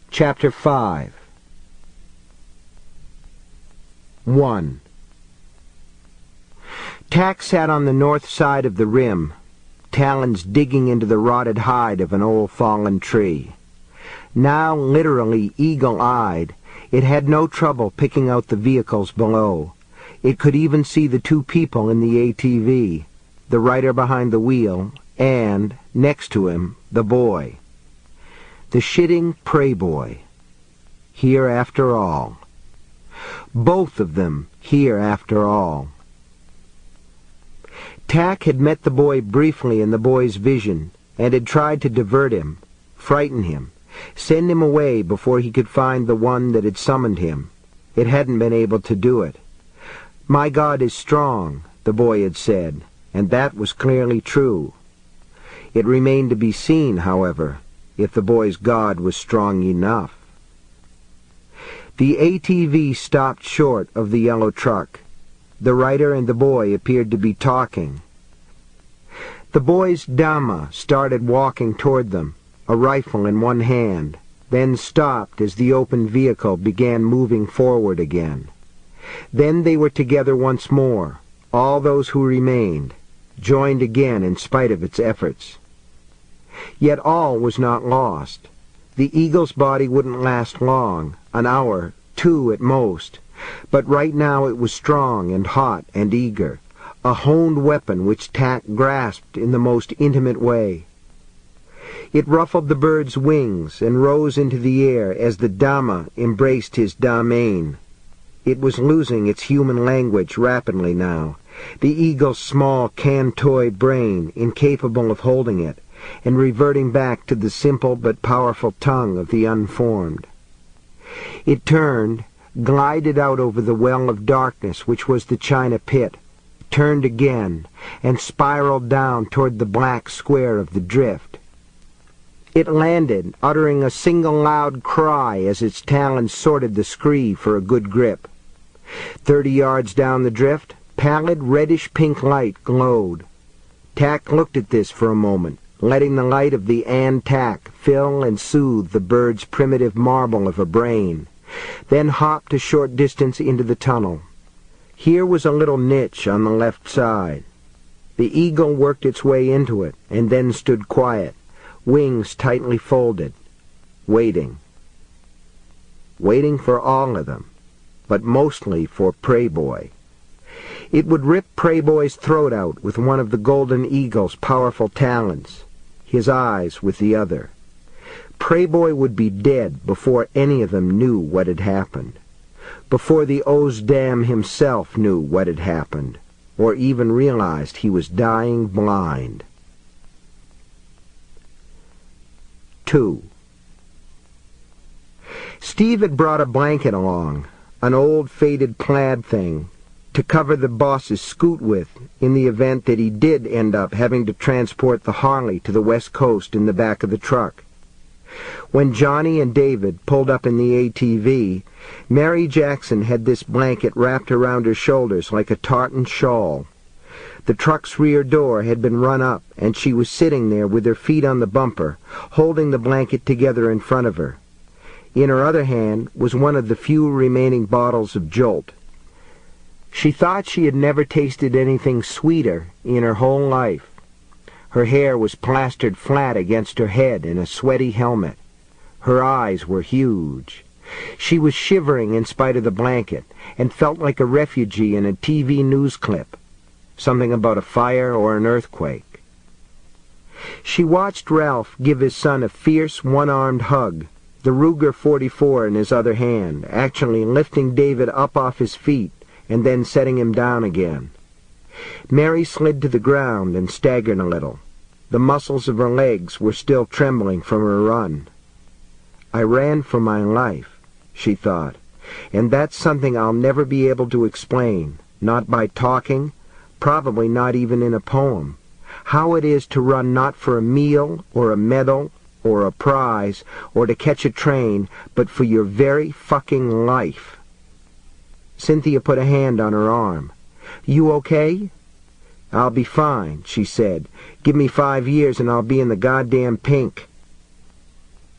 Chapter 5. 1. Tack sat on the north side of the rim, talons digging into the rotted hide of an old fallen tree. Now literally eagle-eyed, it had no trouble picking out the vehicles below. It could even see the two people in the ATV, the rider behind the wheel, and, next to him, the boy. The shitting prey boy. Here after all. Both of them here after all. Tack had met the boy briefly in the boy's vision, and had tried to divert him, frighten him, send him away before he could find the one that had summoned him. It hadn't been able to do it. "My God is strong," the boy had said, and that was clearly true. It remained to be seen, however, if the boy's God was strong enough. The ATV stopped short of the yellow truck. The rider and the boy appeared to be talking. The boy's Dhamma started walking toward them, a rifle in one hand, then stopped as the open vehicle began moving forward again. Then they were together once more, all those who remained, joined again in spite of its efforts. Yet all was not lost. The eagle's body wouldn't last long, an hour, 2 at most, but right now it was strong and hot and eager, a honed weapon which Tack grasped in the most intimate way. It ruffled the bird's wings and rose into the air as the Dhamma embraced his Dhammain. It was losing its human language rapidly now, the eagle's small can-toy brain incapable of holding it, and reverting back to the simple but powerful tongue of the unformed. It turned, glided out over the well of darkness which was the China pit, turned again, and spiraled down toward the black square of the drift. It landed, uttering a single loud cry as its talons sorted the scree for a good grip. 30 yards down the drift, pallid reddish-pink light glowed. Tack looked at this for a moment, letting the light of the Tack fill and soothe the bird's primitive marble of a brain, then hopped a short distance into the tunnel. Here was a little niche on the left side. The eagle worked its way into it, and then stood quiet, wings tightly folded, waiting. Waiting for all of them, but mostly for Prey Boy. It would rip Prey Boy's throat out with one of the golden eagle's powerful talons, his eyes with the other. Prey Boy would be dead before any of them knew what had happened, before the Ozdam himself knew what had happened, or even realized he was dying blind. 2. Steve had brought a blanket along, an old faded plaid thing, to cover the boss's scoot with in the event that he did end up having to transport the Harley to the West Coast in the back of the truck. When Johnny and David pulled up in the ATV, Mary Jackson had this blanket wrapped around her shoulders like a tartan shawl. The truck's rear door had been run up, and she was sitting there with her feet on the bumper, holding the blanket together in front of her. In her other hand was one of the few remaining bottles of Jolt. She thought she had never tasted anything sweeter in her whole life. Her hair was plastered flat against her head in a sweaty helmet. Her eyes were huge. She was shivering in spite of the blanket, and felt like a refugee in a TV news clip. Something about a fire or an earthquake. She watched Ralph give his son a fierce one-armed hug, the Ruger 44 in his other hand, actually lifting David up off his feet and then setting him down again. Mary slid to the ground and staggered a little. The muscles of her legs were still trembling from her run. I ran for my life, she thought, and that's something I'll never be able to explain, not by talking, probably not even in a poem. How it is to run not for a meal or a medal or a prize or to catch a train, but for your very fucking life. Cynthia put a hand on her arm. "You okay?" "I'll be fine," she said. "Give me 5 years and I'll be in the goddamn pink."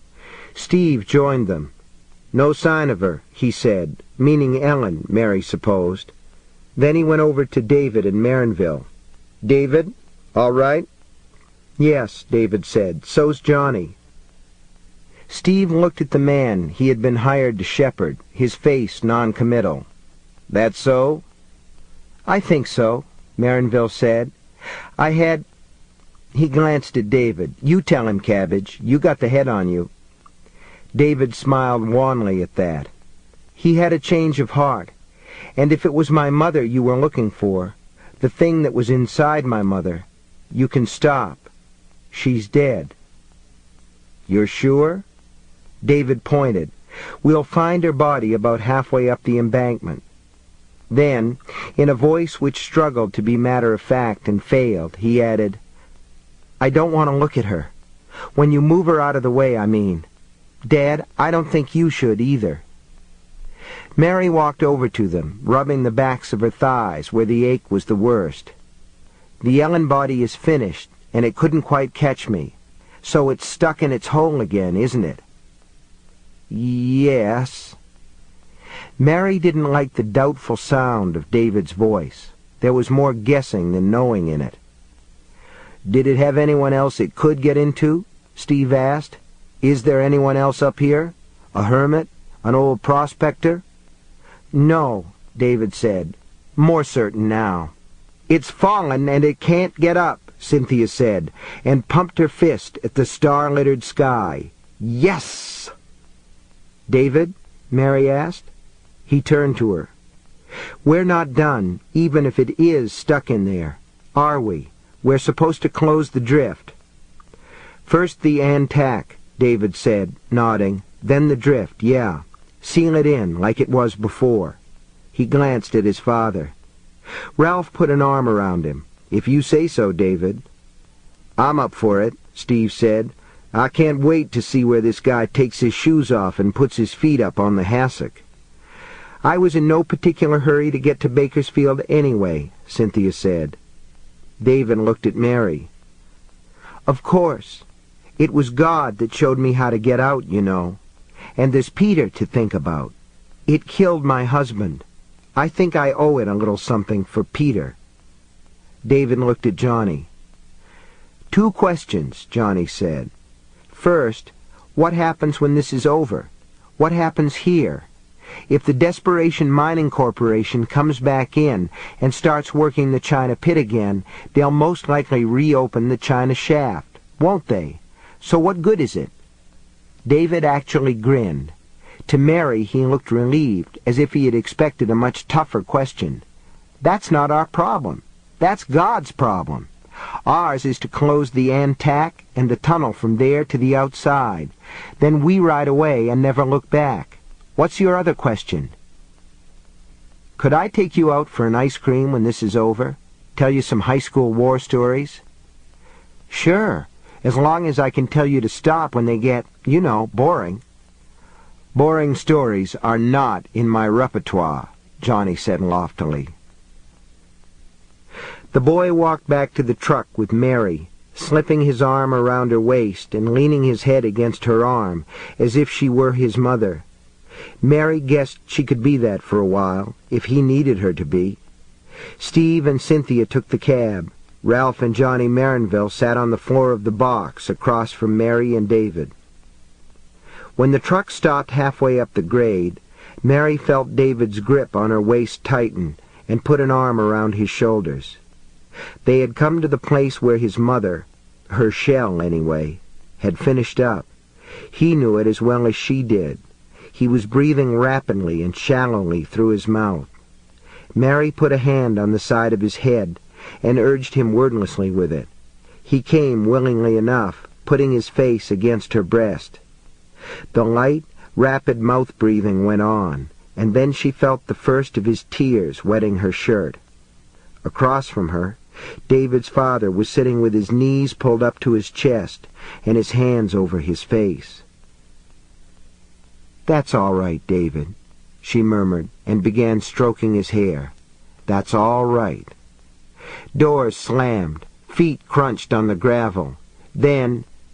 Steve joined them. "No sign of her," he said, meaning Ellen, Mary supposed. Then he went over to David in Marinville. "David, all right?" "Yes," David said. "So's Johnny." Steve looked at the man he had been hired to shepherd, his face non-committal. "That so?" "I think so," Marinville said. "I had—" He glanced at David. "You tell him, Cabbage. You got the head on you." David smiled wanly at that. He had a change of heart. "And if it was my mother you were looking for, the thing that was inside my mother, you can stop. She's dead." "You're sure?" David pointed. "We'll find her body about halfway up the embankment." Then, in a voice which struggled to be matter-of-fact and failed, he added, "I don't want to look at her. When you move her out of the way, I mean. Dad, I don't think you should either." Mary walked over to them, rubbing the backs of her thighs where the ache was the worst. "The Ellen body is finished, and it couldn't quite catch me. So it's stuck in its hole again, isn't it?" "Yes." Mary didn't like the doubtful sound of David's voice. There was more guessing than knowing in it. "Did it have anyone else it could get into?" Steve asked. "Is there anyone else up here? A hermit? An old prospector?" "No," David said, more certain now. "It's fallen and it can't get up," Cynthia said, and pumped her fist at the star-littered sky. "Yes!" "David?" Mary asked. He turned to her. "We're not done, even if it is stuck in there. Are we? We're supposed to close the drift." "First the antac," David said, nodding. "Then the drift, yeah. Seal it in, like it was before." He glanced at his father. Ralph put an arm around him. "If you say so, David." "I'm up for it," Steve said. "I can't wait to see where this guy takes his shoes off and puts his feet up on the hassock." "I was in no particular hurry to get to Bakersfield anyway," Cynthia said. David looked at Mary. "Of course. It was God that showed me how to get out, you know. And there's Peter to think about. It killed my husband. I think I owe it a little something for Peter." David looked at Johnny. "Two questions," Johnny said. "First, what happens when this is over? What happens here? If the Desperation Mining Corporation comes back in and starts working the China pit again, they'll most likely reopen the China shaft, won't they? So what good is it?" David actually grinned. To Mary he looked relieved, as if he had expected a much tougher question. "That's not our problem. That's God's problem. Ours is to close the antac and the tunnel from there to the outside. Then we ride away and never look back. What's your other question?" "Could I take you out for an ice cream when this is over? Tell you some high school war stories?" "Sure, as long as I can tell you to stop when they get, boring." "Boring stories are not in my repertoire," Johnny said loftily. The boy walked back to the truck with Mary, slipping his arm around her waist and leaning his head against her arm, as if she were his mother. Mary guessed she could be that for a while, if he needed her to be. Steve and Cynthia took the cab. Ralph and Johnny Marinville sat on the floor of the box across from Mary and David. When the truck stopped halfway up the grade, Mary felt David's grip on her waist tighten and put an arm around his shoulders. They had come to the place where his mother, her shell anyway, had finished up. He knew it as well as she did. He was breathing rapidly and shallowly through his mouth. Mary put a hand on the side of his head and urged him wordlessly with it. He came willingly enough, putting his face against her breast. The light, rapid mouth-breathing went on, and then she felt the first of his tears wetting her shirt. Across from her, David's father was sitting with his knees pulled up to his chest and his hands over his face. "That's all right, David," she murmured, and began stroking his hair. "That's all right." Doors slammed, feet crunched on the gravel. Then,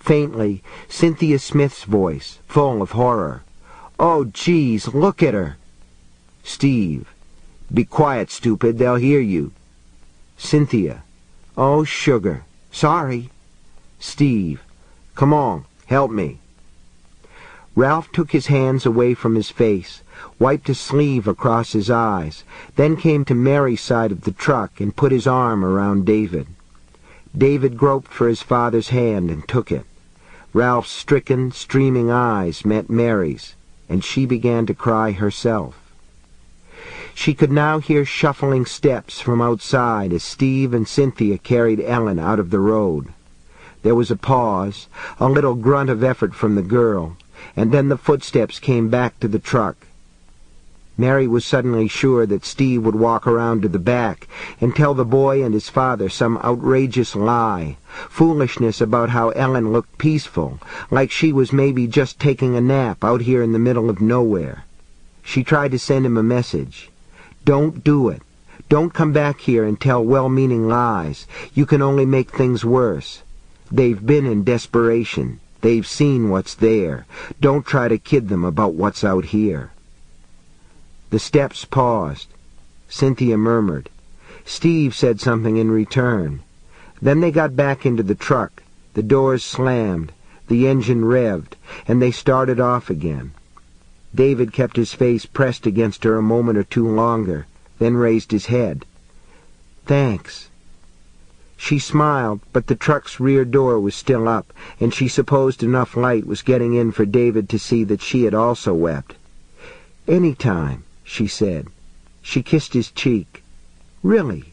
faintly, Cynthia Smith's voice, full of horror. "Oh, geez, look at her!" Steve. "Be quiet, stupid, they'll hear you." Cynthia. "Oh, sugar. Sorry." Steve. "Come on, help me." Ralph took his hands away from his face, wiped a sleeve across his eyes, then came to Mary's side of the truck and put his arm around David. David groped for his father's hand and took it. Ralph's stricken, streaming eyes met Mary's, and she began to cry herself. She could now hear shuffling steps from outside as Steve and Cynthia carried Ellen out of the road. There was a pause, a little grunt of effort from the girl, and then the footsteps came back to the truck. Mary was suddenly sure that Steve would walk around to the back and tell the boy and his father some outrageous lie, foolishness about how Ellen looked peaceful, like she was maybe just taking a nap out here in the middle of nowhere. She tried to send him a message. "Don't do it. Don't come back here and tell well-meaning lies. You can only make things worse. They've been in desperation. They've seen what's there. Don't try to kid them about what's out here." The steps paused. Cynthia murmured. Steve said something in return. Then they got back into the truck. The doors slammed, the engine revved, and they started off again. David kept his face pressed against her a moment or two longer, then raised his head. "Thanks." She smiled, but the truck's rear door was still up, and she supposed enough light was getting in for David to see that she had also wept. "Any time," she said. She kissed his cheek. "Really?"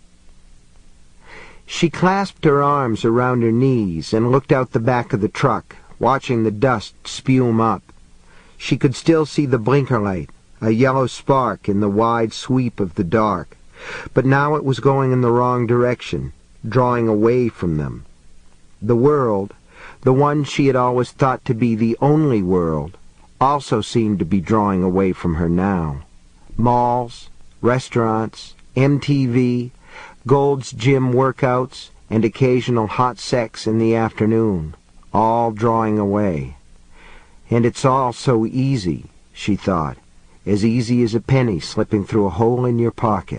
She clasped her arms around her knees and looked out the back of the truck, watching the dust spume up. She could still see the blinker light, a yellow spark in the wide sweep of the dark, but now it was going in the wrong direction, drawing away from them. The world, the one she had always thought to be the only world, also seemed to be drawing away from her now. Malls, restaurants, MTV, Gold's Gym workouts, and occasional hot sex in the afternoon, all drawing away. And it's all so easy, she thought, as easy as a penny slipping through a hole in your pocket.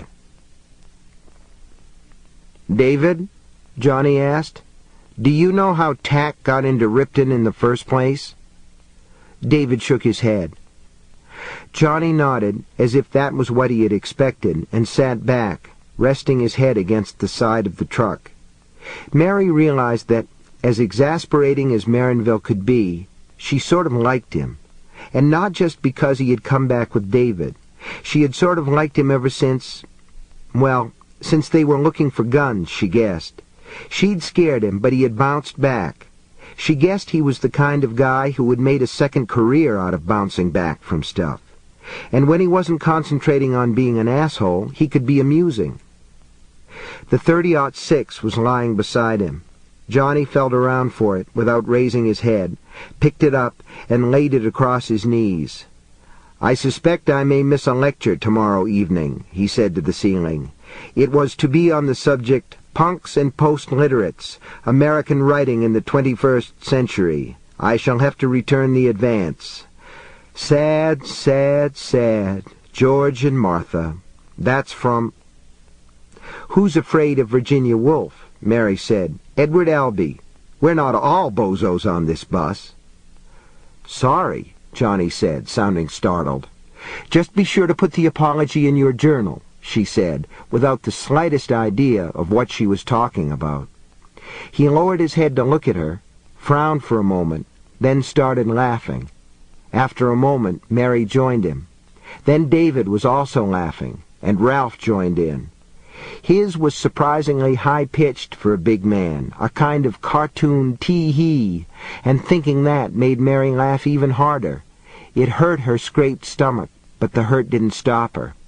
"David," Johnny asked, "do you know how Tack got into Ripton in the first place?" David shook his head. Johnny nodded, as if that was what he had expected, and sat back, resting his head against the side of the truck. Mary realized that, as exasperating as Marinville could be, she sort of liked him, and not just because he had come back with David. She had sort of liked him ever since, well, since they were looking for guns, she guessed. She'd scared him, but he had bounced back. She guessed he was the kind of guy who had made a second career out of bouncing back from stuff. And when he wasn't concentrating on being an asshole, he could be amusing. The .30-06 was lying beside him. Johnny felt around for it without raising his head, picked it up, and laid it across his knees. "I suspect I may miss a lecture tomorrow evening," he said to the ceiling. It was to be on the subject, Punks and Post-Literates, American Writing in the 21st Century. I shall have to return the advance. Sad, sad, sad, George and Martha. That's from... "Who's Afraid of Virginia Woolf?" Mary said. "Edward Albee. We're not all bozos on this bus." "Sorry," Johnny said, sounding startled. "Just be sure to put the apology in your journal," she said, without the slightest idea of what she was talking about. He lowered his head to look at her, frowned for a moment, then started laughing. After a moment, Mary joined him. Then David was also laughing, and Ralph joined in. His was surprisingly high-pitched for a big man, a kind of cartoon tee-hee, and thinking that made Mary laugh even harder. It hurt her scraped stomach, but the hurt didn't stop her.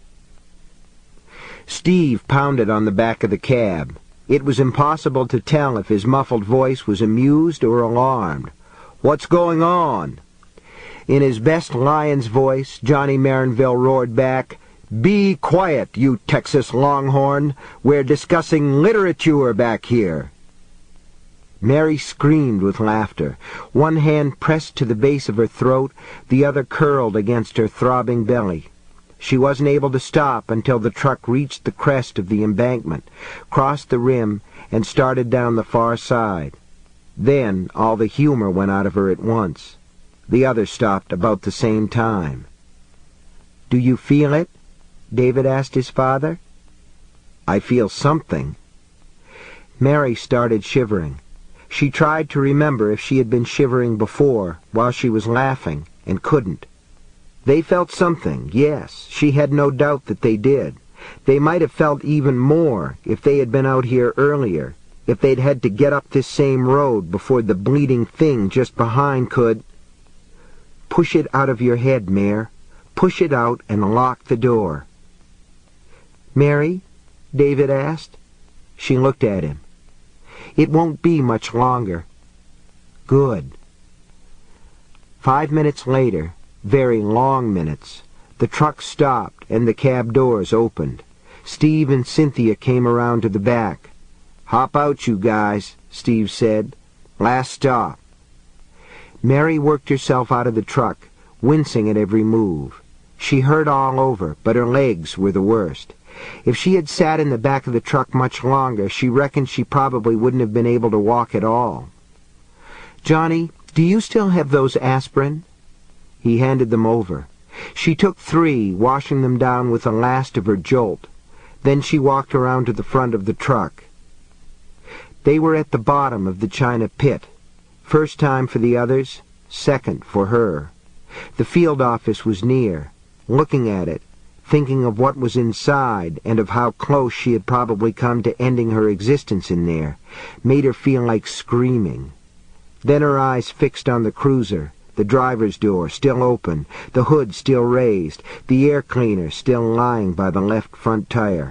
Steve pounded on the back of the cab. It was impossible to tell if his muffled voice was amused or alarmed. "What's going on?" In his best lion's voice, Johnny Marinville roared back, "Be quiet, you Texas Longhorn. We're discussing literature back here." Mary screamed with laughter. One hand pressed to the base of her throat, the other curled against her throbbing belly. She wasn't able to stop until the truck reached the crest of the embankment, crossed the rim, and started down the far side. Then all the humor went out of her at once. The others stopped about the same time. "Do you feel it?" David asked his father. "I feel something." Mary started shivering. She tried to remember if she had been shivering before, while she was laughing, and couldn't. They felt something, yes, she had no doubt that they did. They might have felt even more if they had been out here earlier, if they'd had to get up this same road before the bleeding thing just behind could... "Push it out of your head, Mare. Push it out and lock the door." "Mary?" David asked. She looked at him. "It won't be much longer." "Good." 5 minutes later, very long minutes, the truck stopped and the cab doors opened. Steve and Cynthia came around to the back. "Hop out, you guys," Steve said. "Last stop." Mary worked herself out of the truck, wincing at every move. She hurt all over, but her legs were the worst. If she had sat in the back of the truck much longer, she reckoned she probably wouldn't have been able to walk at all. "Johnny, do you still have those aspirin?" He handed them over. She took 3, washing them down with the last of her jolt. Then she walked around to the front of the truck. They were at the bottom of the china pit. First time for the others, second for her. The field office was near. Looking at it, thinking of what was inside and of how close she had probably come to ending her existence in there, made her feel like screaming. Then her eyes fixed on the cruiser, the driver's door still open, the hood still raised, the air cleaner still lying by the left front tire.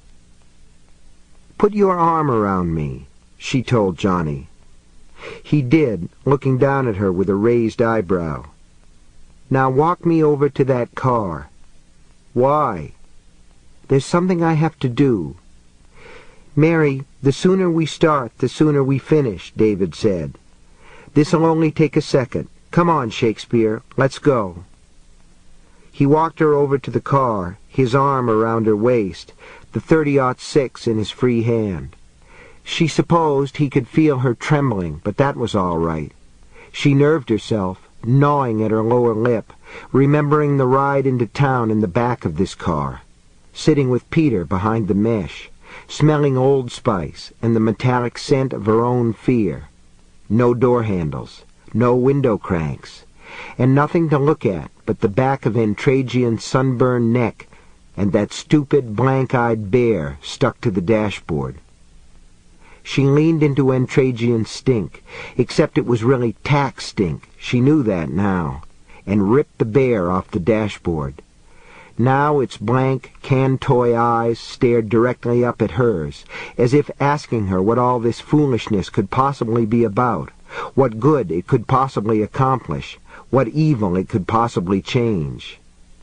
"Put your arm around me," she told Johnny. He did, looking down at her with a raised eyebrow. "Now walk me over to that car." "Why?" "There's something I have to do." "Mary, the sooner we start, the sooner we finish," David said. "This'll only take a second. Come on, Shakespeare, let's go." He walked her over to the car, his arm around her waist, the .30-06 in his free hand. She supposed he could feel her trembling, but that was all right. She nerved herself, gnawing at her lower lip, remembering the ride into town in the back of this car, sitting with Peter behind the mesh, smelling Old Spice and the metallic scent of her own fear. No door handles, no window cranks, and nothing to look at but the back of Entragian's sunburned neck and that stupid blank-eyed bear stuck to the dashboard. She leaned into Entragian's stink, except it was really tack stink, she knew that now, and ripped the bear off the dashboard. Now its blank, canned toy eyes stared directly up at hers, as if asking her what all this foolishness could possibly be about, what good it could possibly accomplish, what evil it could possibly change.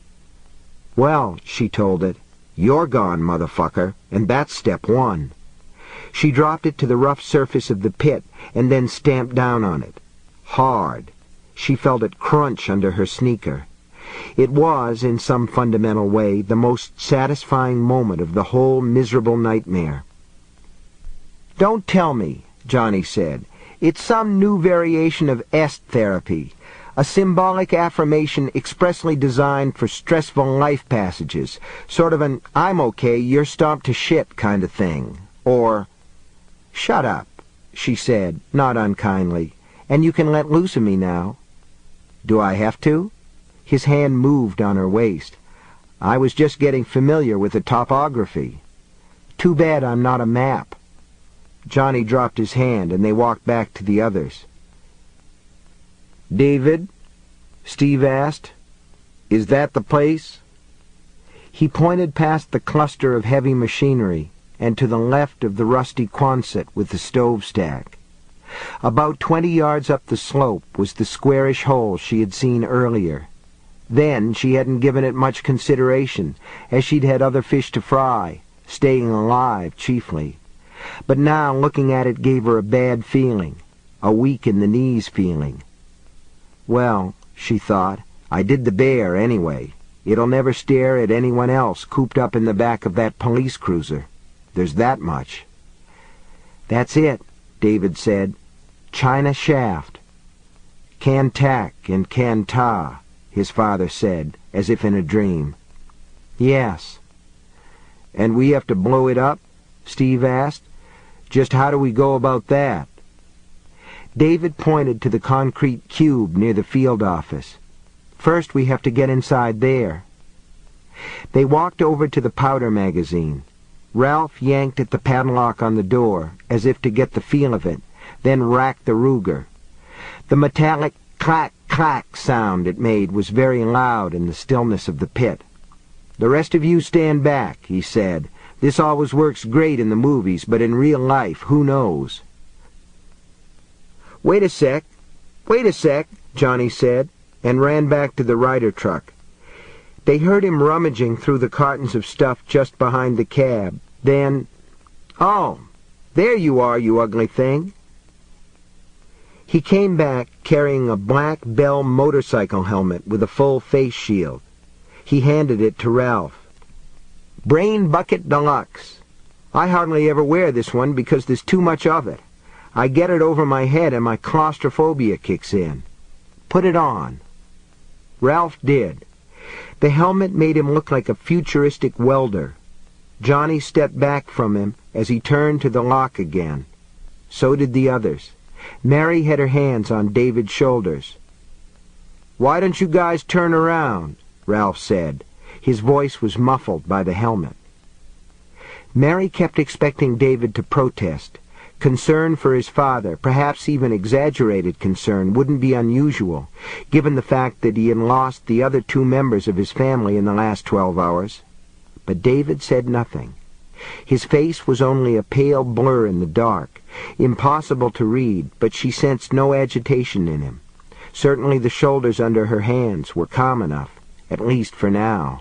"Well," she told it, "you're gone, motherfucker, and that's step 1. She dropped it to the rough surface of the pit and then stamped down on it. Hard. She felt it crunch under her sneaker. It was, in some fundamental way, the most satisfying moment of the whole miserable nightmare. "Don't tell me," Johnny said. "It's some new variation of est therapy, a symbolic affirmation expressly designed for stressful life passages, sort of an I'm okay, you're stomped to shit kind of thing. Or..." "Shut up," she said, not unkindly, "and you can let loose of me now." "Do I have to?" His hand moved on her waist. "I was just getting familiar with the topography. Too bad I'm not a map." Johnny dropped his hand, and they walked back to the others. "David?" Steve asked. "Is that the place?" He pointed past the cluster of heavy machinery, and to the left of the rusty Quonset with the stove stack. About 20 yards up the slope was the squarish hole she had seen earlier. Then she hadn't given it much consideration, as she'd had other fish to fry, staying alive chiefly. But now looking at it gave her a bad feeling, a weak-in-the-knees feeling. Well, she thought, I did the bear anyway. It'll never stare at anyone else cooped up in the back of that police cruiser. There's that much. That's it, David said. China Shaft. Cantac and Canta, his father said, as if in a dream. Yes. And we have to blow it up? Steve asked. Just how do we go about that? David pointed to the concrete cube near the field office. First we have to get inside there. They walked over to the powder magazine. Ralph yanked at the padlock on the door, as if to get the feel of it, then racked the Ruger. The metallic clack-clack sound it made was very loud in the stillness of the pit. The rest of you stand back, he said. This always works great in the movies, but in real life, who knows? Wait a sec, Johnny said, and ran back to the Ryder truck. They heard him rummaging through the cartons of stuff just behind the cab. Then, "Oh, there you are, you ugly thing." He came back carrying a black Bell motorcycle helmet with a full face shield. He handed it to Ralph. "Brain Bucket Deluxe. I hardly ever wear this one because there's too much of it. I get it over my head and my claustrophobia kicks in. Put it on." Ralph did. The helmet made him look like a futuristic welder. Johnny stepped back from him as he turned to the lock again. So did the others. Mary had her hands on David's shoulders. "Why don't you guys turn around?" Ralph said. His voice was muffled by the helmet. Mary kept expecting David to protest. Concern for his father, perhaps even exaggerated concern, wouldn't be unusual, given the fact that he had lost the other 2 members of his family in the last 12 hours. But David said nothing. His face was only a pale blur in the dark, impossible to read, but she sensed no agitation in him. Certainly the shoulders under her hands were calm enough, at least for now.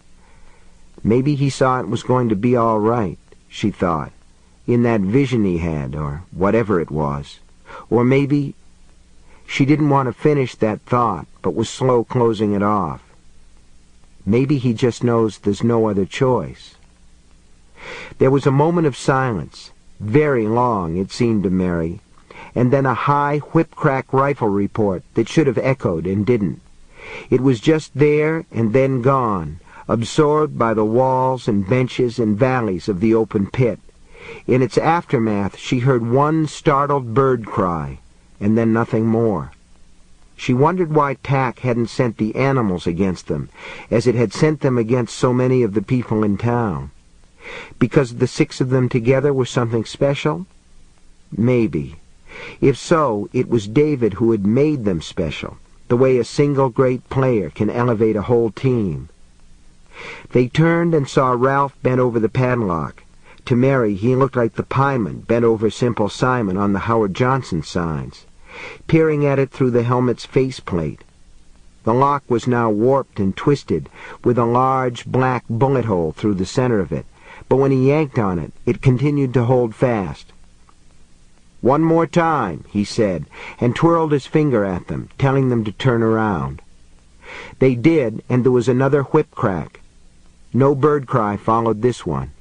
Maybe he saw it was going to be all right, she thought, in that vision he had, or whatever it was. Or maybe... She didn't want to finish that thought, but was slow closing it off. Maybe he just knows there's no other choice. There was a moment of silence, very long, it seemed to Mary, and then a high whip-crack rifle report that should have echoed and didn't. It was just there and then gone, absorbed by the walls and benches and valleys of the open pit. In its aftermath she heard one startled bird cry, and then nothing more. She wondered why TAC hadn't sent the animals against them, as it had sent them against so many of the people in town. Because the 6 of them together were something special? Maybe. If so, it was David who had made them special, the way a single great player can elevate a whole team. They turned and saw Ralph bent over the padlock. To Mary he looked like the pieman bent over Simple Simon on the Howard Johnson signs, peering at it through the helmet's faceplate. The lock was now warped and twisted, with a large black bullet hole through the center of it, but when he yanked on it, it continued to hold fast. "One more time," he said, and twirled his finger at them, telling them to turn around. They did, and there was another whip crack. No bird cry followed this one.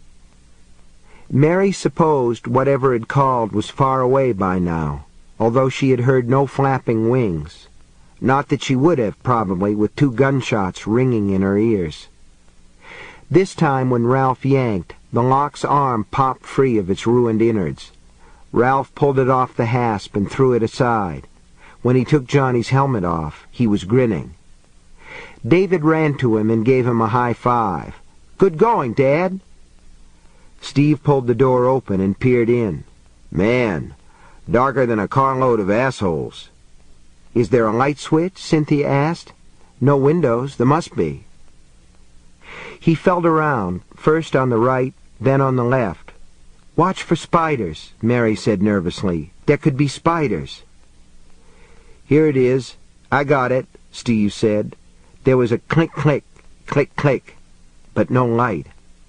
Mary supposed whatever it called was far away by now, although she had heard no flapping wings. Not that she would have, probably, with 2 gunshots ringing in her ears. This time, when Ralph yanked, the lock's arm popped free of its ruined innards. Ralph pulled it off the hasp and threw it aside. When he took Johnny's helmet off, he was grinning. David ran to him and gave him a high five. "Good going, Dad." Steve pulled the door open and peered in. "Man, darker than a carload of assholes." "Is there a light switch?" Cynthia asked. "No windows. There must be." He felt around, first on the right, then on the left. "Watch for spiders," Mary said nervously. "There could be spiders." "Here it is. I got it," Steve said. There was a click-click, click-click, but no light.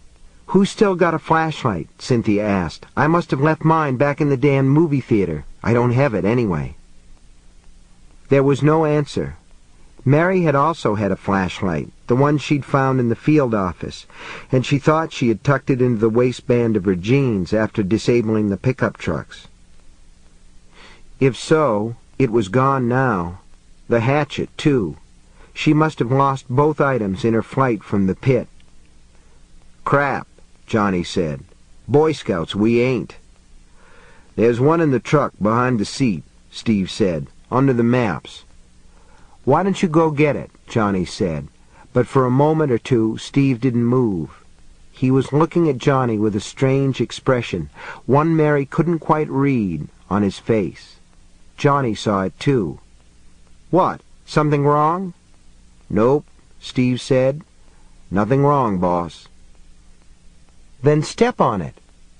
"Who's still got a flashlight?" Cynthia asked. "I must have left mine back in the damn movie theater. I don't have it anyway." There was no answer. Mary had also had a flashlight, the one she'd found in the field office, and she thought she had tucked it into the waistband of her jeans after disabling the pickup trucks. If so, it was gone now. The hatchet, too. She must have lost both items in her flight from the pit. "Crap," Johnny said. "Boy Scouts, we ain't." "There's one in the truck behind the seat," Steve said, "under the maps." "Why don't you go get it?" Johnny said. But for a moment or two, Steve didn't move. He was looking at Johnny with a strange expression, one Mary couldn't quite read, on his face. Johnny saw it too. "What? Something wrong?" "Nope," Steve said. "Nothing wrong, boss." "Then step on it."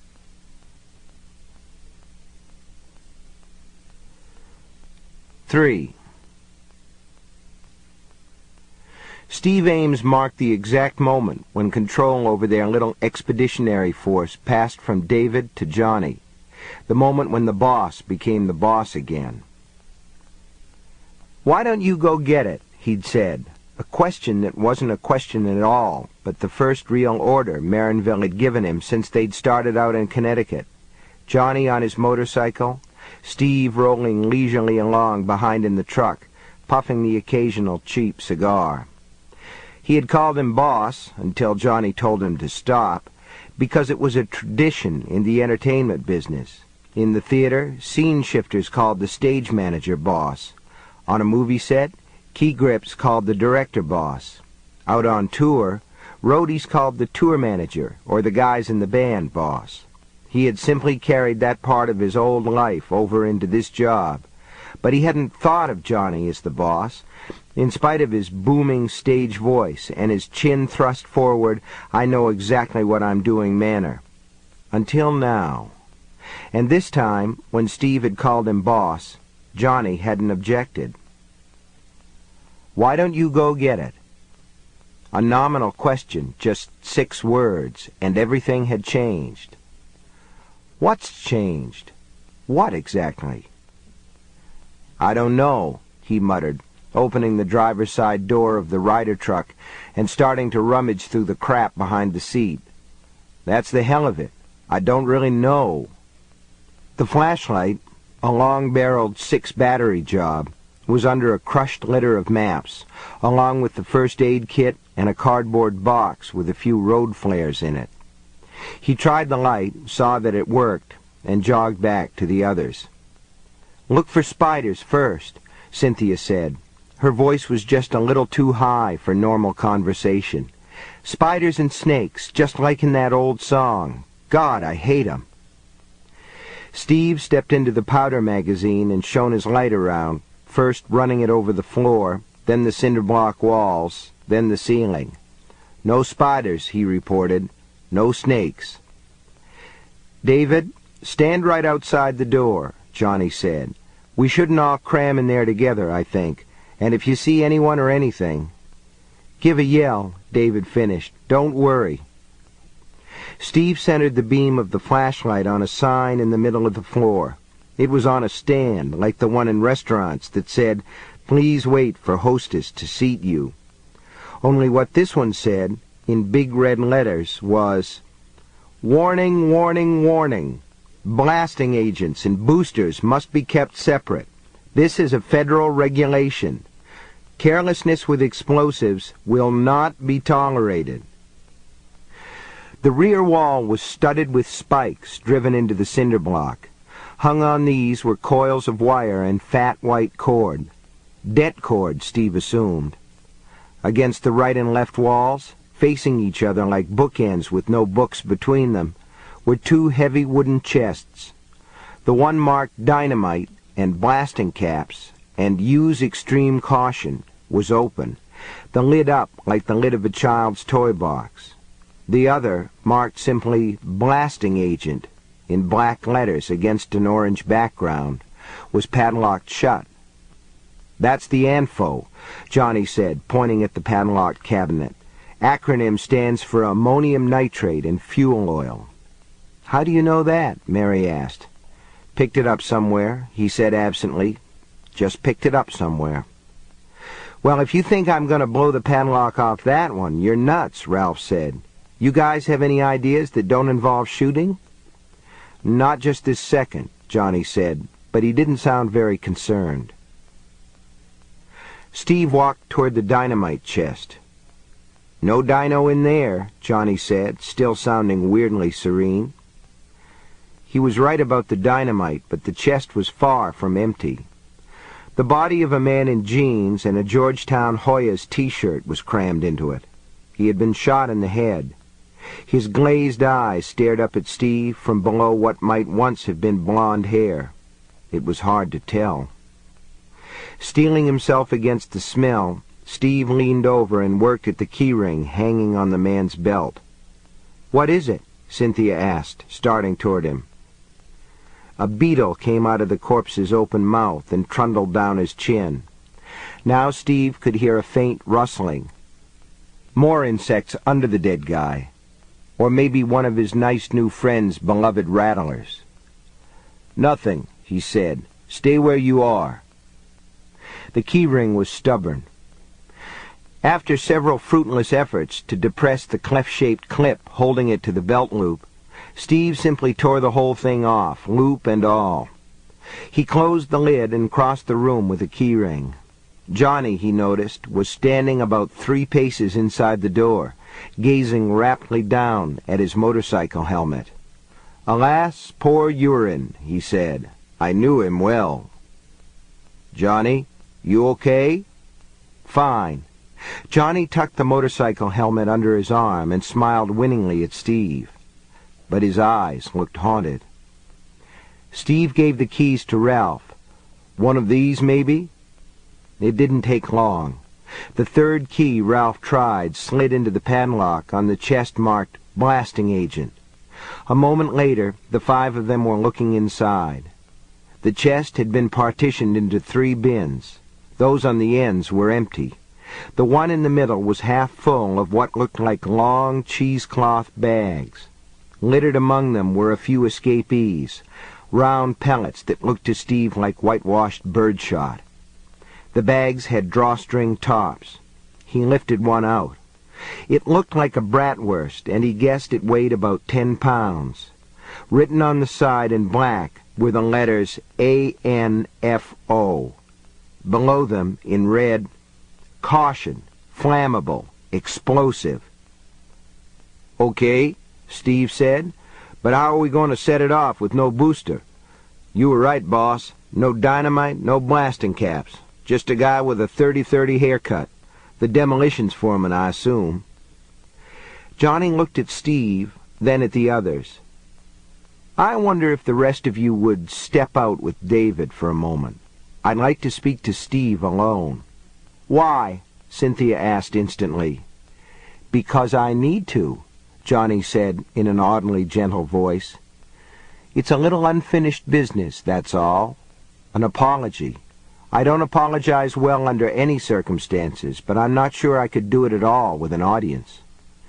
3. Steve Ames marked the exact moment when control over their little expeditionary force passed from David to Johnny, the moment when the boss became the boss again. "Why don't you go get it?" he'd said, a question that wasn't a question at all, but the first real order Marinville had given him since they'd started out in Connecticut. Johnny on his motorcycle, Steve rolling leisurely along behind in the truck, puffing the occasional cheap cigar. He had called him boss, until Johnny told him to stop, because it was a tradition in the entertainment business. In the theater, scene shifters called the stage manager boss. On a movie set, key grips called the director boss. Out on tour, roadies called the tour manager, or the guys in the band, boss. He had simply carried that part of his old life over into this job, but he hadn't thought of Johnny as the boss. In spite of his booming stage voice and his chin thrust forward, "I know exactly what I'm doing" manner. Until now. And this time, when Steve had called him boss, Johnny hadn't objected. "Why don't you go get it?" A nominal question, just 6 words, and everything had changed. What's changed? What exactly? "I don't know," he muttered, opening the driver's side door of the Ryder truck and starting to rummage through the crap behind the seat. "That's the hell of it. I don't really know." The flashlight, a long-barreled 6-battery job, was under a crushed litter of maps, along with the first aid kit and a cardboard box with a few road flares in it. He tried the light, saw that it worked, and jogged back to the others. "Look for spiders first," Cynthia said. Her voice was just a little too high for normal conversation. "Spiders and snakes, just like in that old song. God, I hate 'em." Steve stepped into the powder magazine and shone his light around, first running it over the floor, then the cinder block walls, then the ceiling. "No spiders," he reported. "No snakes." "David, stand right outside the door," Johnny said. "We shouldn't all cram in there together, I think, and if you see anyone or anything—" "Give a yell," David finished. "Don't worry." Steve centered the beam of the flashlight on a sign in the middle of the floor. It was on a stand, like the one in restaurants, that said, "Please wait for hostess to seat you." Only what this one said, in big red letters, was, "Warning, warning, warning. Blasting agents and boosters must be kept separate. This is a federal regulation. Carelessness with explosives will not be tolerated." The rear wall was studded with spikes driven into the cinder block. Hung on these were coils of wire and fat white cord. Det cord, Steve assumed. Against the right and left walls, facing each other like bookends with no books between them, were 2 heavy wooden chests. The one marked dynamite and blasting caps and use extreme caution was open, the lid up like the lid of a child's toy box. The other, marked simply blasting agent in black letters against an orange background, was padlocked shut. "That's the ANFO," Johnny said, pointing at the padlocked cabinet. Acronym stands for ammonium nitrate and fuel oil. How do you know that? Mary asked. Picked it up somewhere, he said absently. Just picked it up somewhere. Well, if you think I'm going to blow the padlock off that one, you're nuts, Ralph said. You guys have any ideas that don't involve shooting? Not just this second, Johnny said, but he didn't sound very concerned. Steve walked toward the dynamite chest. No dino in there, Johnny said, still sounding weirdly serene. He was right about the dynamite, but the chest was far from empty. The body of a man in jeans and a Georgetown Hoyas t-shirt was crammed into it. He had been shot in the head. His glazed eyes stared up at Steve from below what might once have been blonde hair. It was hard to tell. Steeling himself against the smell, Steve leaned over and worked at the keyring hanging on the man's belt. "What is it?" Cynthia asked, starting toward him. A beetle came out of the corpse's open mouth and trundled down his chin. Now Steve could hear a faint rustling. More insects under the dead guy. Or maybe one of his nice new friend's beloved rattlers. "Nothing," he said. "Stay where you are." The keyring was stubborn. After several fruitless efforts to depress the cleft-shaped clip holding it to the belt loop, Steve simply tore the whole thing off, loop and all. He closed the lid and crossed the room with a keyring. Johnny, he noticed, was standing about 3 paces inside the door, gazing raptly down at his motorcycle helmet. "Alas, poor urine," he said. "I knew him well." "Johnny, you okay?" "Fine." Johnny tucked the motorcycle helmet under his arm and smiled winningly at Steve. But his eyes looked haunted. Steve gave the keys to Ralph. "One of these, maybe?" It didn't take long. The third key Ralph tried slid into the padlock on the chest marked "Blasting Agent." A moment later, the 5 of them were looking inside. The chest had been partitioned into 3 bins. Those on the ends were empty. The one in the middle was half full of what looked like long cheesecloth bags. Littered among them were a few escapees, round pellets that looked to Steve like whitewashed birdshot. The bags had drawstring tops. He lifted one out. It looked like a bratwurst, and he guessed it weighed about 10 pounds. Written on the side in black were the letters ANFO. Below them, in red, "Caution, flammable, explosive." "Okay," Steve said, "but how are we going to set it off with no booster?" "You were right, boss. No dynamite, no blasting caps. Just a guy with a 30-30 haircut. The demolitions foreman, I assume." Johnny looked at Steve, then at the others. "I wonder if the rest of you would step out with David for a moment. I'd like to speak to Steve alone." "Why?" Cynthia asked instantly. "Because I need to," Johnny said in an oddly gentle voice. "It's a little unfinished business, that's all. An apology. I don't apologize well under any circumstances, but I'm not sure I could do it at all with an audience."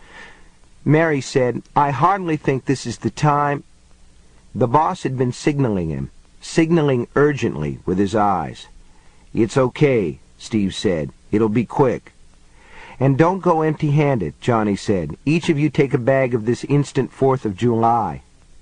Mary said, "I hardly think this is the time—" The boss had been signaling him, signaling urgently with his eyes. "It's okay," Steve said. "It'll be quick." "And don't go empty-handed," Johnny said. "Each of you take a bag of this instant 4th of July.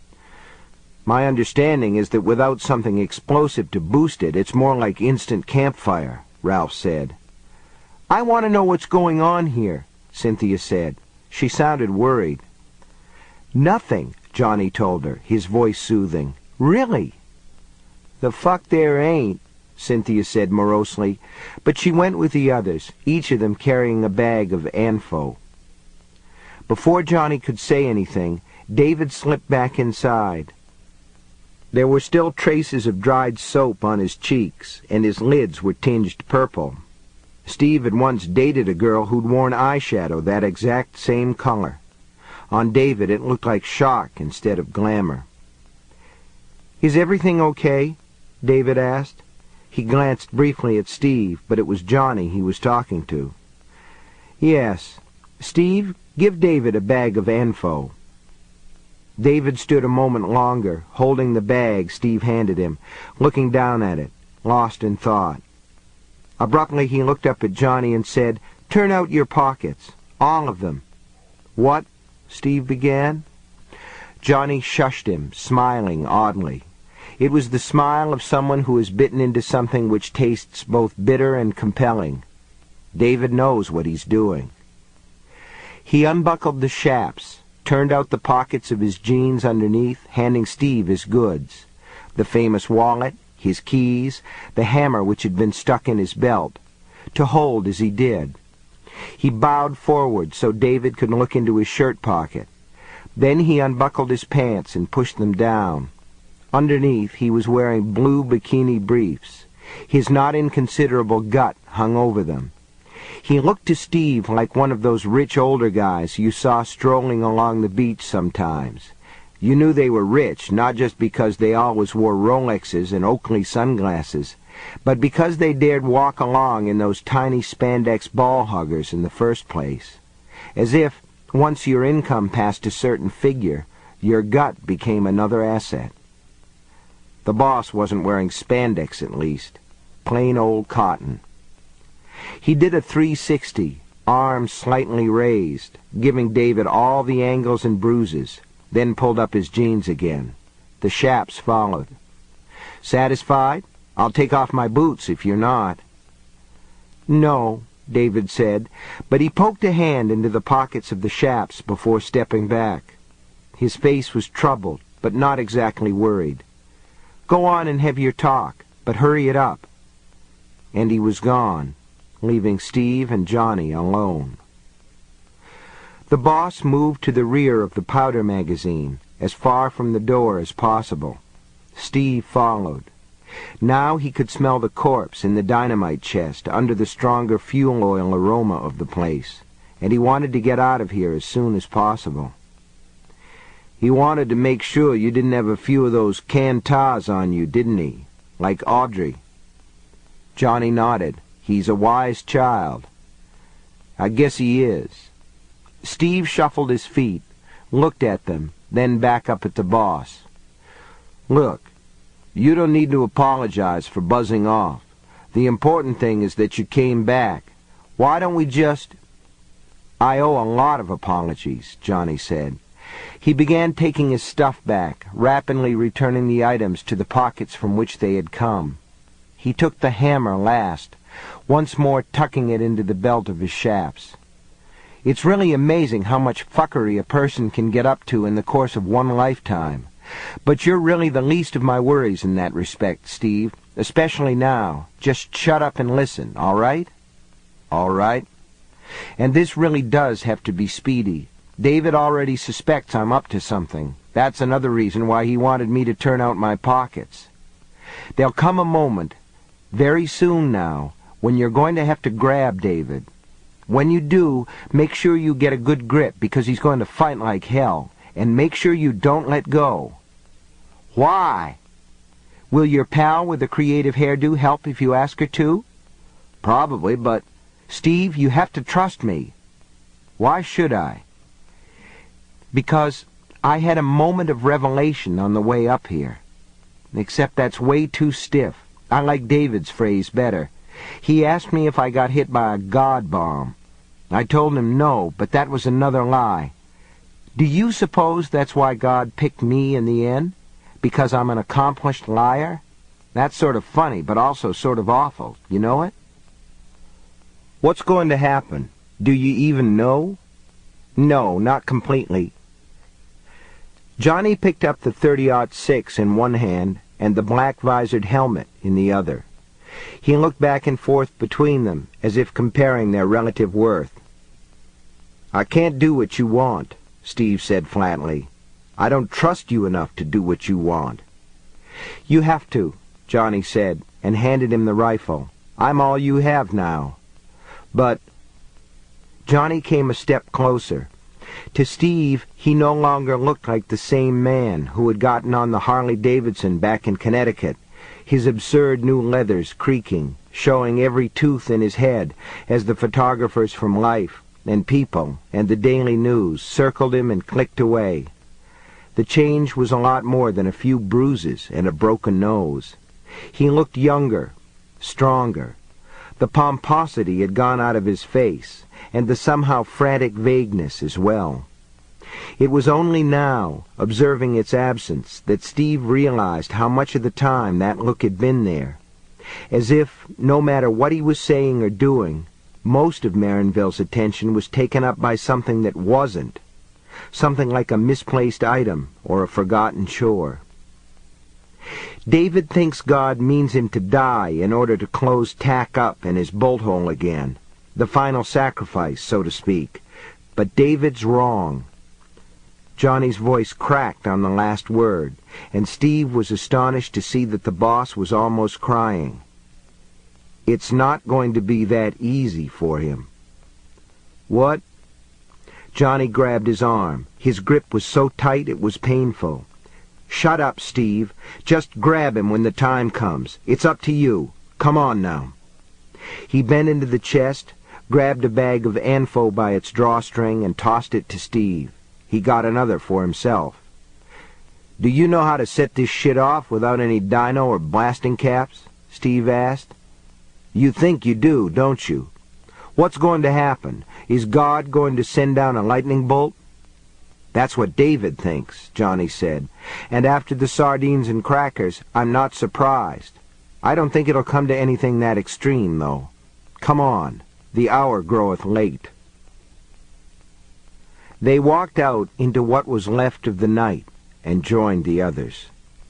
"My understanding is that without something explosive to boost it, it's more like instant campfire," Ralph said. "I want to know what's going on here," Cynthia said. She sounded worried. "Nothing," Johnny told her, his voice soothing. "Really." "The fuck there ain't," Cynthia said morosely, but she went with the others, each of them carrying a bag of ANFO. Before Johnny could say anything, David slipped back inside. There were still traces of dried soap on his cheeks, and his lids were tinged purple. Steve had once dated a girl who'd worn eyeshadow that exact same color. On David it looked like shock instead of glamour. "Is everything okay?" David asked. He glanced briefly at Steve, but it was Johnny he was talking to. "Yes. Steve, give David a bag of Anfo." David stood a moment longer, holding the bag Steve handed him, looking down at it, lost in thought. Abruptly he looked up at Johnny and said, "Turn out your pockets. All of them." "What?" Steve began. Johnny shushed him, smiling oddly. It was the smile of someone who has bitten into something which tastes both bitter and compelling. David knows what he's doing. He unbuckled the shaps, turned out the pockets of his jeans underneath, handing Steve his goods, the famous wallet, his keys, the hammer which had been stuck in his belt, to hold as he did. He bowed forward so David could look into his shirt pocket. Then he unbuckled his pants and pushed them down. Underneath, he was wearing blue bikini briefs. His not inconsiderable gut hung over them. He looked to Steve like one of those rich older guys you saw strolling along the beach sometimes. You knew they were rich, not just because they always wore Rolexes and Oakley sunglasses, but because they dared walk along in those tiny spandex ball huggers in the first place. As if, once your income passed a certain figure, your gut became another asset. The boss wasn't wearing spandex, at least. Plain old cotton. He did a 360, arms slightly raised, giving David all the angles and bruises, then pulled up his jeans again. The shaps followed. "Satisfied? I'll take off my boots if you're not." "No," David said, but he poked a hand into the pockets of the shaps before stepping back. His face was troubled, but not exactly worried. "Go on and have your talk, but hurry it up." And he was gone, leaving Steve and Johnny alone. The boss moved to the rear of the powder magazine, as far from the door as possible. Steve followed. Now he could smell the corpse in the dynamite chest under the stronger fuel oil aroma of the place, and he wanted to get out of here as soon as possible. "He wanted to make sure you didn't have a few of those Cantars on you, didn't he? Like Audrey?" Johnny nodded. "He's a wise child." "I guess he is." Steve shuffled his feet, looked at them, then back up at the boss. "Look, you don't need to apologize for buzzing off. The important thing is that you came back. Why don't we just—" "I owe a lot of apologies," Johnny said. He began taking his stuff back, rapidly returning the items to the pockets from which they had come. He took the hammer last, once more tucking it into the belt of his chaps. "It's really amazing how much fuckery a person can get up to in the course of one lifetime. But you're really the least of my worries in that respect, Steve, especially now. Just shut up and listen, all right?" "All right." "And this really does have to be speedy. David already suspects I'm up to something. That's another reason why he wanted me to turn out my pockets. There'll come a moment, very soon now, when you're going to have to grab David. When you do, make sure you get a good grip, because he's going to fight like hell, and make sure you don't let go." "Why?" "Will your pal with the creative hairdo help if you ask her to?" "Probably, but—" "Steve, you have to trust me." "Why should I?" "Because I had a moment of revelation on the way up here. Except that's way too stiff. I like David's phrase better. He asked me if I got hit by a God bomb. I told him no, but that was another lie. Do you suppose that's why God picked me in the end? Because I'm an accomplished liar? That's sort of funny, but also sort of awful. You know it?" "What's going to happen? Do you even know?" "No, not completely." Johnny picked up the .30-06 in one hand and the black-visored helmet in the other. He looked back and forth between them, as if comparing their relative worth. "I can't do what you want," Steve said flatly. "I don't trust you enough to do what you want." "You have to," Johnny said, and handed him the rifle. "I'm all you have now." "But—" Johnny came a step closer. To Steve, he no longer looked like the same man who had gotten on the Harley-Davidson back in Connecticut, his absurd new leathers creaking, showing every tooth in his head, as the photographers from Life, and people and the daily news circled him and clicked away. The change was a lot more than a few bruises and a broken nose. He looked younger, stronger. The pomposity had gone out of his face, and the somehow frantic vagueness as well. It was only now, observing its absence, that Steve realized how much of the time that look had been there. As if, no matter what he was saying or doing, most of Marinville's attention was taken up by something that wasn't. Something like a misplaced item or a forgotten chore. David thinks God means him to die in order to close Tack up in his bolt hole again. The final sacrifice, so to speak. But David's wrong. Johnny's voice cracked on the last word, and Steve was astonished to see that the boss was almost crying. It's not going to be that easy for him. What? Johnny grabbed his arm. His grip was so tight it was painful. Shut up, Steve. Just grab him when the time comes. It's up to you. Come on now. He bent into the chest, grabbed a bag of Anfo by its drawstring, and tossed it to Steve. He got another for himself. Do you know how to set this shit off without any dyno or blasting caps? Steve asked. You think you do, don't you? What's going to happen? Is God going to send down a lightning bolt? That's what David thinks, Johnny said. And after the sardines and crackers, I'm not surprised. I don't think it'll come to anything that extreme, though. Come on, the hour groweth late. They walked out into what was left of the night and joined the others.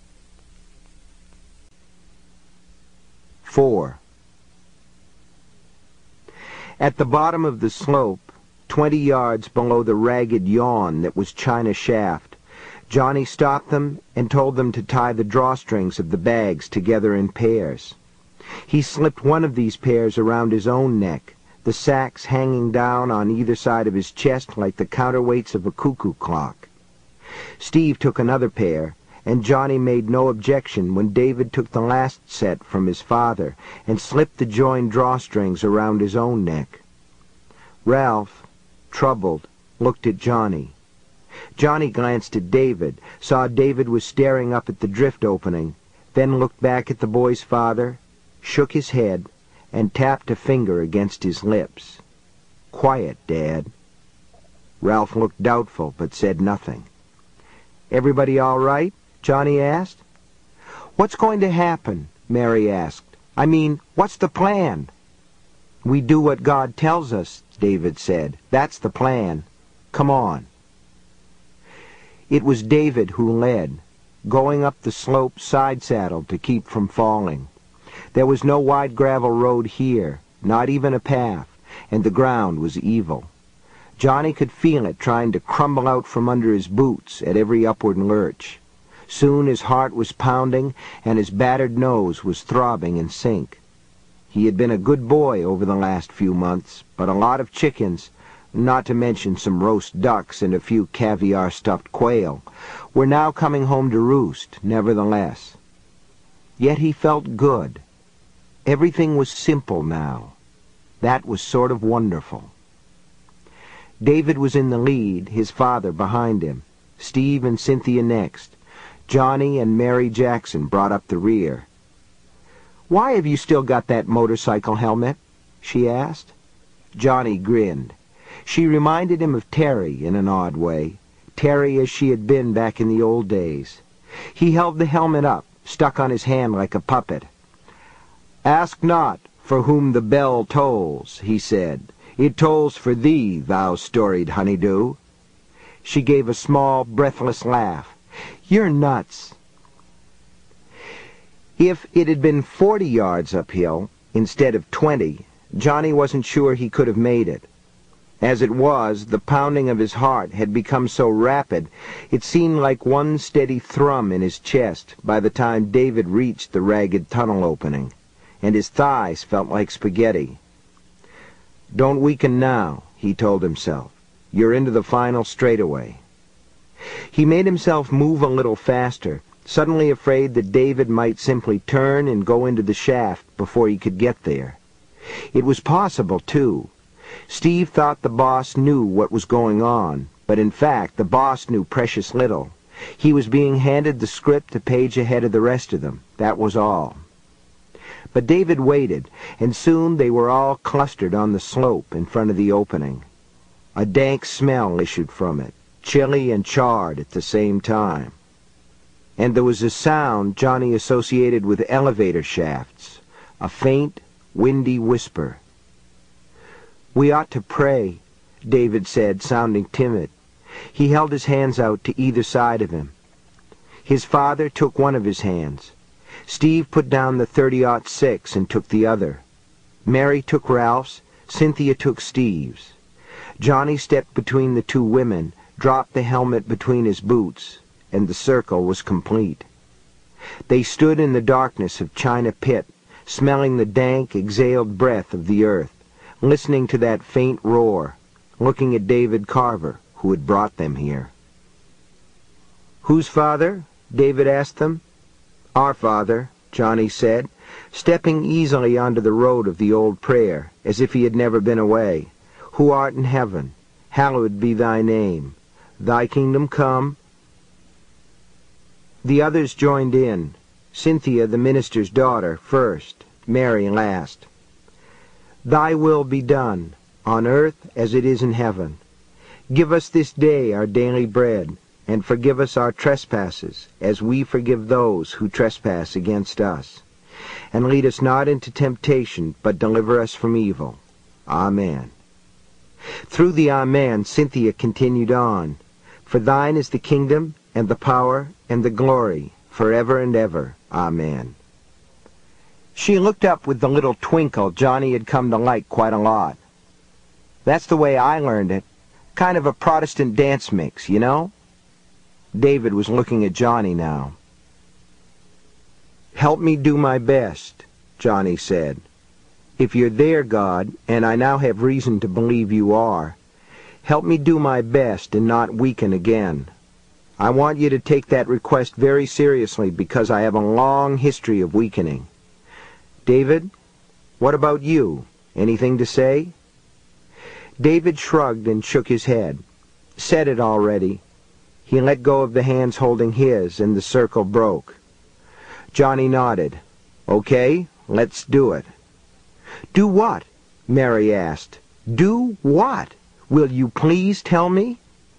4. At the bottom of the slope, 20 yards below the ragged yawn that was China Shaft, Johnny stopped them and told them to tie the drawstrings of the bags together in pairs. He slipped one of these pairs around his own neck, the sacks hanging down on either side of his chest like the counterweights of a cuckoo clock. Steve took another pair, and Johnny made no objection when David took the last set from his father and slipped the joined drawstrings around his own neck. Ralph, troubled, looked at Johnny. Johnny glanced at David, saw David was staring up at the drift opening, then looked back at the boy's father, shook his head, and tapped a finger against his lips. Quiet, Dad. Ralph looked doubtful, but said nothing. Everybody all right? Johnny asked. What's going to happen? Mary asked. I mean, what's the plan? We do what God tells us, David said. That's the plan. Come on. It was David who led, going up the slope side-saddled to keep from falling. There was no wide gravel road here, not even a path, and the ground was evil. Johnny could feel it trying to crumble out from under his boots at every upward lurch. Soon his heart was pounding, and his battered nose was throbbing in sync. He had been a good boy over the last few months, but a lot of chickens, not to mention some roast ducks and a few caviar-stuffed quail, were now coming home to roost, nevertheless. Yet he felt good. Everything was simple now. That was sort of wonderful. David was in the lead, his father behind him, Steve and Cynthia next. Johnny and Mary Jackson brought up the rear. "Why have you still got that motorcycle helmet?" she asked. Johnny grinned. She reminded him of Terry in an odd way, Terry as she had been back in the old days. He held the helmet up, stuck on his hand like a puppet. "Ask not for whom the bell tolls," he said. "It tolls for thee, thou storied honeydew." She gave a small, breathless laugh. "You're nuts." If it had been 40 yards uphill, instead of 20, Johnny wasn't sure he could have made it. As it was, the pounding of his heart had become so rapid, it seemed like one steady thrum in his chest by the time David reached the ragged tunnel opening, and his thighs felt like spaghetti. "Don't weaken now," he told himself. "You're into the final straightaway." He made himself move a little faster, suddenly afraid that David might simply turn and go into the shaft before he could get there. It was possible, too. Steve thought the boss knew what was going on, but in fact the boss knew precious little. He was being handed the script a page ahead of the rest of them. That was all. But David waited, and soon they were all clustered on the slope in front of the opening. A dank smell issued from it, chilly and charred at the same time. And there was a sound Johnny associated with elevator shafts, a faint, windy whisper. "We ought to pray," David said, sounding timid. He held his hands out to either side of him. His father took one of his hands. Steve put down the .30-06 and took the other. Mary took Ralph's. Cynthia took Steve's. Johnny stepped between the two women, dropped the helmet between his boots, and the circle was complete. They stood in the darkness of China Pit, smelling the dank, exhaled breath of the earth, listening to that faint roar, looking at David Carver, who had brought them here. "Whose father?" David asked them. "Our Father," Johnny said, stepping easily onto the road of the old prayer, as if he had never been away. "Who art in heaven, hallowed be thy name. Thy kingdom come." The others joined in, Cynthia, the minister's daughter, first, Mary last. "Thy will be done, on earth as it is in heaven. Give us this day our daily bread, and forgive us our trespasses, as we forgive those who trespass against us. And lead us not into temptation, but deliver us from evil. Amen." Through the Amen, Cynthia continued on. "For thine is the kingdom, and the power, and the glory, forever and ever. Amen." She looked up with the little twinkle Johnny had come to like quite a lot. "That's the way I learned it. Kind of a Protestant dance mix, you know?" David was looking at Johnny now. "Help me do my best," Johnny said. "If you're there, God, and I now have reason to believe you are, help me do my best and not weaken again. I want you to take that request very seriously because I have a long history of weakening. David, what about you? Anything to say?" David shrugged and shook his head. "Said it already." He let go of the hands holding his, and the circle broke. Johnny nodded. "Okay, let's do it." "Do what?" Mary asked. "Do what? Will you please tell me?"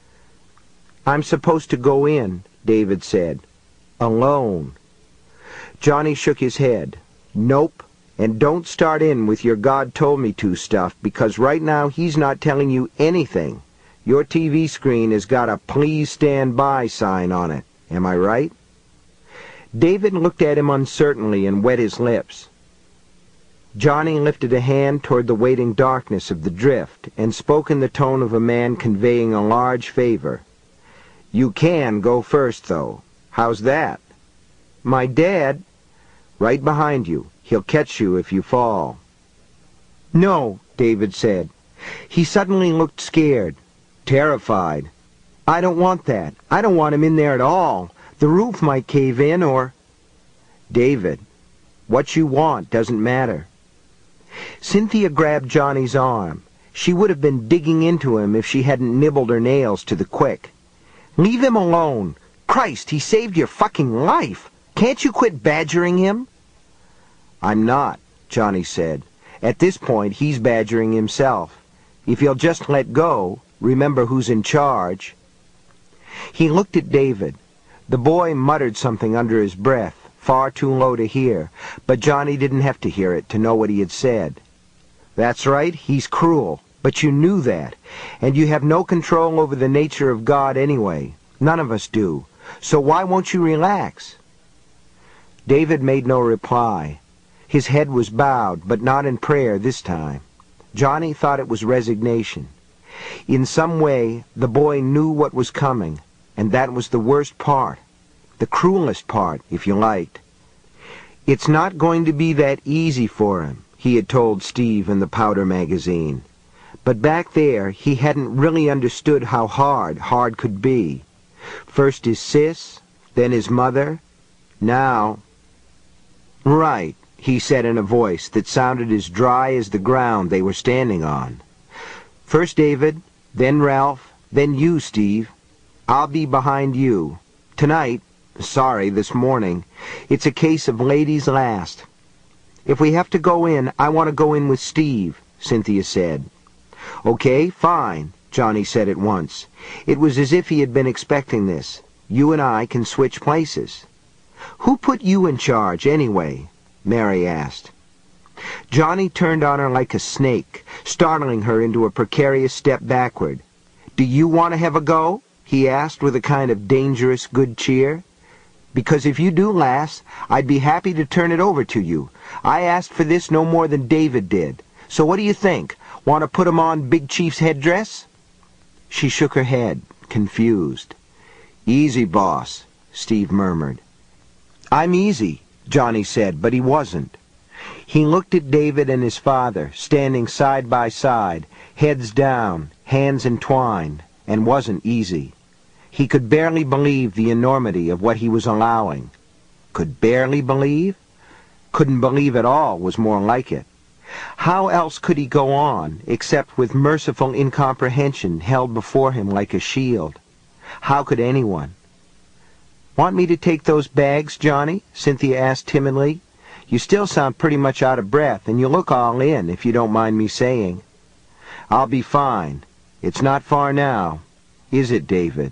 "I'm supposed to go in," David said. "Alone." Johnny shook his head. "Nope. And don't start in with your God told me to stuff, because right now he's not telling you anything. Your TV screen has got a please stand by sign on it. Am I right?" David looked at him uncertainly and wet his lips. Johnny lifted a hand toward the waiting darkness of the drift and spoke in the tone of a man conveying a large favor. "You can go first, though. How's that?" "My dad—" "Right behind you. He'll catch you if you fall." "No," David said. He suddenly looked scared, terrified. "I don't want that. I don't want him in there at all. The roof might cave in or—" "David, what you want doesn't matter." Cynthia grabbed Johnny's arm. She would have been digging into him if she hadn't nibbled her nails to the quick. "Leave him alone. Christ, he saved your fucking life. Can't you quit badgering him?" "I'm not," Johnny said. "At this point, he's badgering himself. If he'll just let go, remember who's in charge." He looked at David. The boy muttered something under his breath, far too low to hear, but Johnny didn't have to hear it to know what he had said. "That's right, he's cruel, but you knew that, and you have no control over the nature of God anyway. None of us do. So why won't you relax?" David made no reply. His head was bowed, but not in prayer this time. Johnny thought it was resignation. In some way, the boy knew what was coming, and that was the worst part, the cruelest part, if you liked. "It's not going to be that easy for him," he had told Steve in the Powder magazine. But back there, he hadn't really understood how hard could be. First his sis, then his mother, now... "Right," he said in a voice that sounded as dry as the ground they were standing on. First David, then Ralph, then you, Steve. I'll be behind you. Tonight, this morning, it's a case of ladies last. If we have to go in, I want to go in with Steve, Cynthia said. Okay, fine, Johnny said at once. It was as if he had been expecting this. You and I can switch places. Who put you in charge, anyway? Mary asked. Johnny turned on her like a snake, startling her into a precarious step backward. Do you want to have a go? He asked with a kind of dangerous good cheer. Because if you do, lass, I'd be happy to turn it over to you. I asked for this no more than David did. So what do you think? Want to put him on Big Chief's headdress? She shook her head, confused. Easy, boss, Steve murmured. I'm easy, Johnny said, but he wasn't. He looked at David and his father, standing side by side, heads down, hands entwined, and wasn't easy. He could barely believe the enormity of what he was allowing. Could barely believe? Couldn't believe at all was more like it. How else could he go on, except with merciful incomprehension held before him like a shield? How could anyone? Want me to take those bags, Johnny? Cynthia asked timidly. You still sound pretty much out of breath, and you look all in, if you don't mind me saying. I'll be fine. It's not far now, is it, David?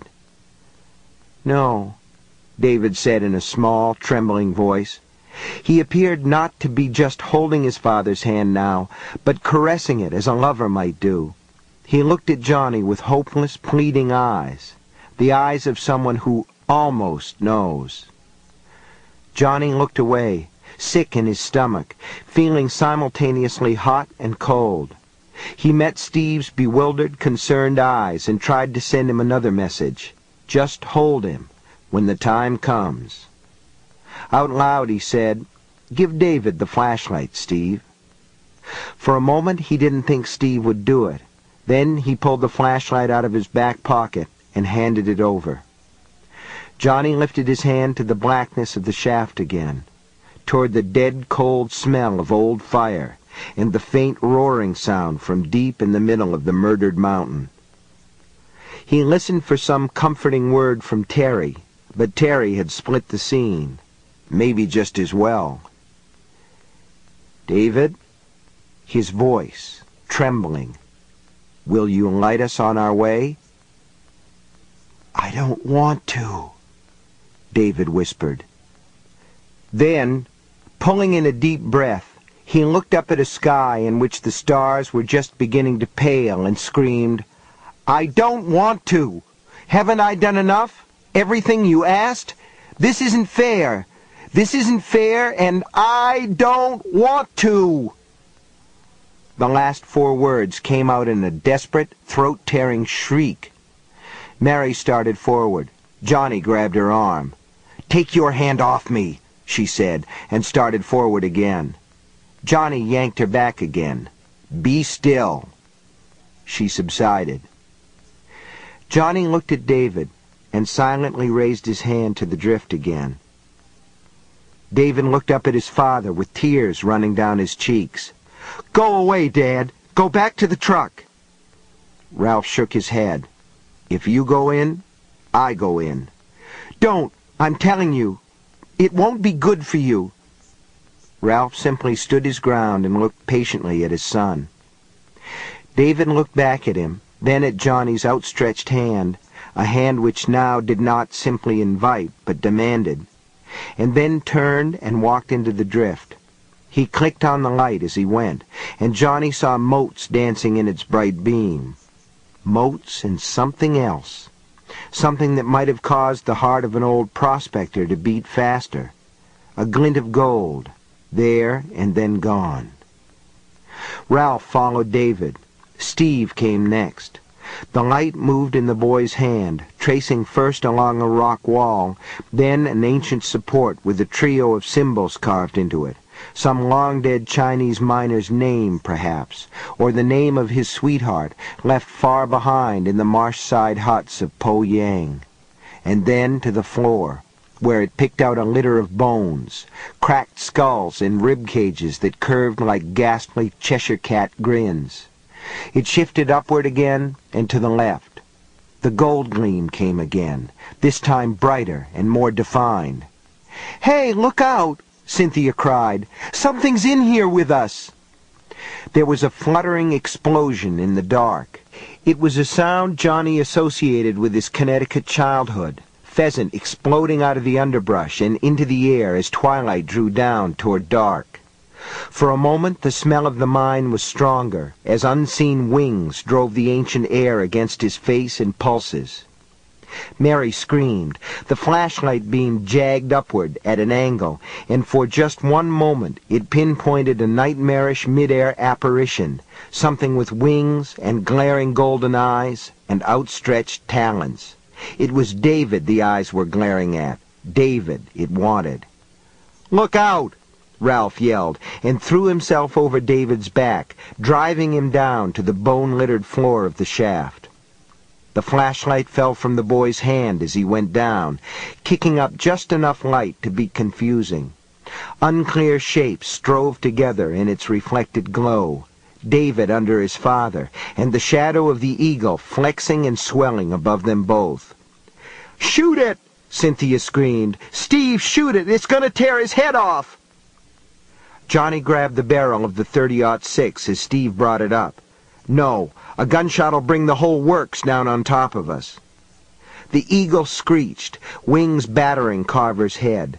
No, David said in a small, trembling voice. He appeared not to be just holding his father's hand now, but caressing it as a lover might do. He looked at Johnny with hopeless, pleading eyes, the eyes of someone who almost knows. Johnny looked away, sick in his stomach, feeling simultaneously hot and cold. He met Steve's bewildered, concerned eyes and tried to send him another message. Just hold him when the time comes. Out loud he said, Give David the flashlight, Steve. For a moment he didn't think Steve would do it. Then he pulled the flashlight out of his back pocket and handed it over. Johnny lifted his hand to the blackness of the shaft again, toward the dead cold smell of old fire and the faint roaring sound from deep in the middle of the murdered mountain. He listened for some comforting word from Terry, but Terry had split the scene, maybe just as well. David? His voice, trembling. Will you light us on our way? I don't want to, David whispered. Then, pulling in a deep breath, he looked up at a sky in which the stars were just beginning to pale and screamed, I don't want to! Haven't I done enough? Everything you asked? This isn't fair! This isn't fair, and I don't want to! The last 4 words came out in a desperate, throat-tearing shriek. Mary started forward. Johnny grabbed her arm. Take your hand off me, she said, and started forward again. Johnny yanked her back again. Be still. She subsided. Johnny looked at David and silently raised his hand to the drift again. David looked up at his father with tears running down his cheeks. Go away, Dad. Go back to the truck. Ralph shook his head. If you go in, I go in. Don't. I'm telling you. It won't be good for you. Ralph simply stood his ground and looked patiently at his son. David looked back at him, then at Johnny's outstretched hand, a hand which now did not simply invite, but demanded, and then turned and walked into the drift. He clicked on the light as he went, and Johnny saw motes dancing in its bright beam. Motes and something else. Something that might have caused the heart of an old prospector to beat faster. A glint of gold, there and then gone. Ralph followed David. Steve came next. The light moved in the boy's hand, tracing first along a rock wall, then an ancient support with a trio of symbols carved into it. Some long-dead Chinese miner's name, perhaps, or the name of his sweetheart, left far behind in the marsh-side huts of Po Yang. And then to the floor, where it picked out a litter of bones, cracked skulls and rib cages that curved like ghastly Cheshire cat grins. It shifted upward again and to the left. The gold gleam came again, this time brighter and more defined. "Hey, look out!" Cynthia cried. "Something's in here with us!" There was a fluttering explosion in the dark. It was a sound Johnny associated with his Connecticut childhood. Pheasant exploding out of the underbrush and into the air as twilight drew down toward dark. For a moment the smell of the mine was stronger, as unseen wings drove the ancient air against his face and pulses. Mary screamed. The flashlight beam jagged upward at an angle, and for just one moment it pinpointed a nightmarish mid-air apparition, something with wings and glaring golden eyes and outstretched talons. It was David the eyes were glaring at. David it wanted. "Look out!" Ralph yelled, and threw himself over David's back, driving him down to the bone-littered floor of the shaft. The flashlight fell from the boy's hand as he went down, kicking up just enough light to be confusing. Unclear shapes strove together in its reflected glow. David under his father, and the shadow of the eagle flexing and swelling above them both. "Shoot it!" Cynthia screamed. "Steve, shoot it! It's going to tear his head off!" Johnny grabbed the barrel of the .30-06 as Steve brought it up. "No, a gunshot'll bring the whole works down on top of us." The eagle screeched, wings battering Carver's head.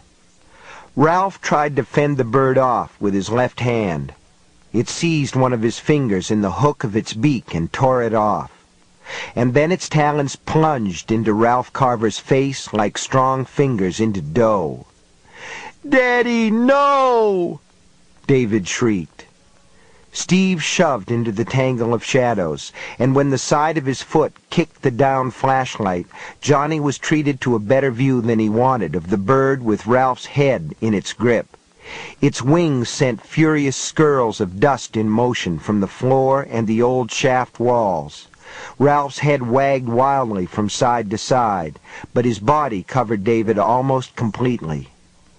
Ralph tried to fend the bird off with his left hand. It seized one of his fingers in the hook of its beak and tore it off. And then its talons plunged into Ralph Carver's face like strong fingers into dough. "Daddy, no!" David shrieked. Steve shoved into the tangle of shadows, and when the side of his foot kicked the down flashlight, Johnny was treated to a better view than he wanted of the bird with Ralph's head in its grip. Its wings sent furious skirls of dust in motion from the floor and the old shaft walls. Ralph's head wagged wildly from side to side, but his body covered David almost completely.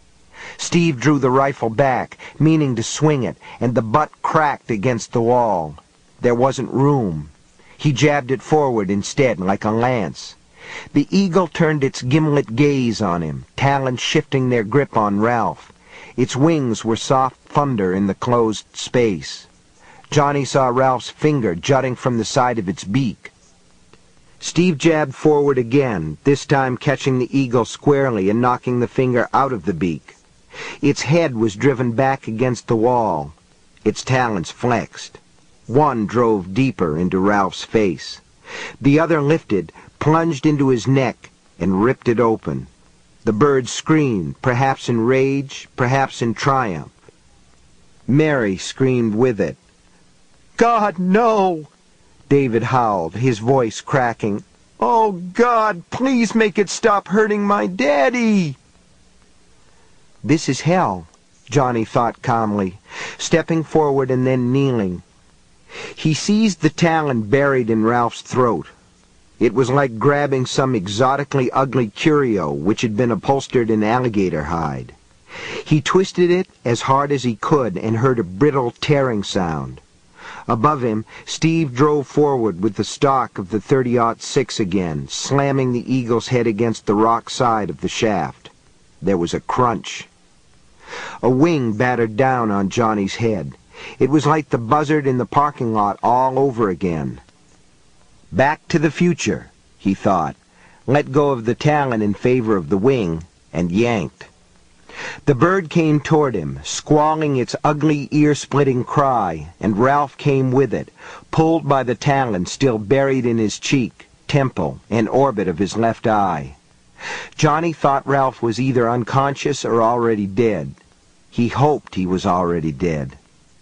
Steve drew the rifle back, meaning to swing it, and the butt cracked against the wall. There wasn't room. He jabbed it forward instead, like a lance. The eagle turned its gimlet gaze on him, talons shifting their grip on Ralph. Its wings were soft thunder in the closed space. Johnny saw Ralph's finger jutting from the side of its beak. Steve jabbed forward again, this time catching the eagle squarely and knocking the finger out of the beak. Its head was driven back against the wall. Its talons flexed. One drove deeper into Ralph's face. The other lifted, plunged into his neck, and ripped it open. The bird screamed, perhaps in rage, perhaps in triumph. Mary screamed with it. "God, no!" David howled, his voice cracking. "Oh, God, please make it stop hurting my daddy!" "This is hell," Johnny thought calmly, stepping forward and then kneeling. He seized the talon buried in Ralph's throat. It was like grabbing some exotically ugly curio which had been upholstered in alligator hide. He twisted it as hard as he could and heard a brittle tearing sound. Above him, Steve drove forward with the stock of the .30-06 again, slamming the eagle's head against the rock side of the shaft. There was a crunch. A wing battered down on Johnny's head. It was like the buzzard in the parking lot all over again. Back to the future, he thought, let go of the talon in favor of the wing, and yanked. The bird came toward him, squalling its ugly ear-splitting cry, and Ralph came with it, pulled by the talon still buried in his cheek, temple, and orbit of his left eye. Johnny thought Ralph was either unconscious or already dead. He hoped he was already dead.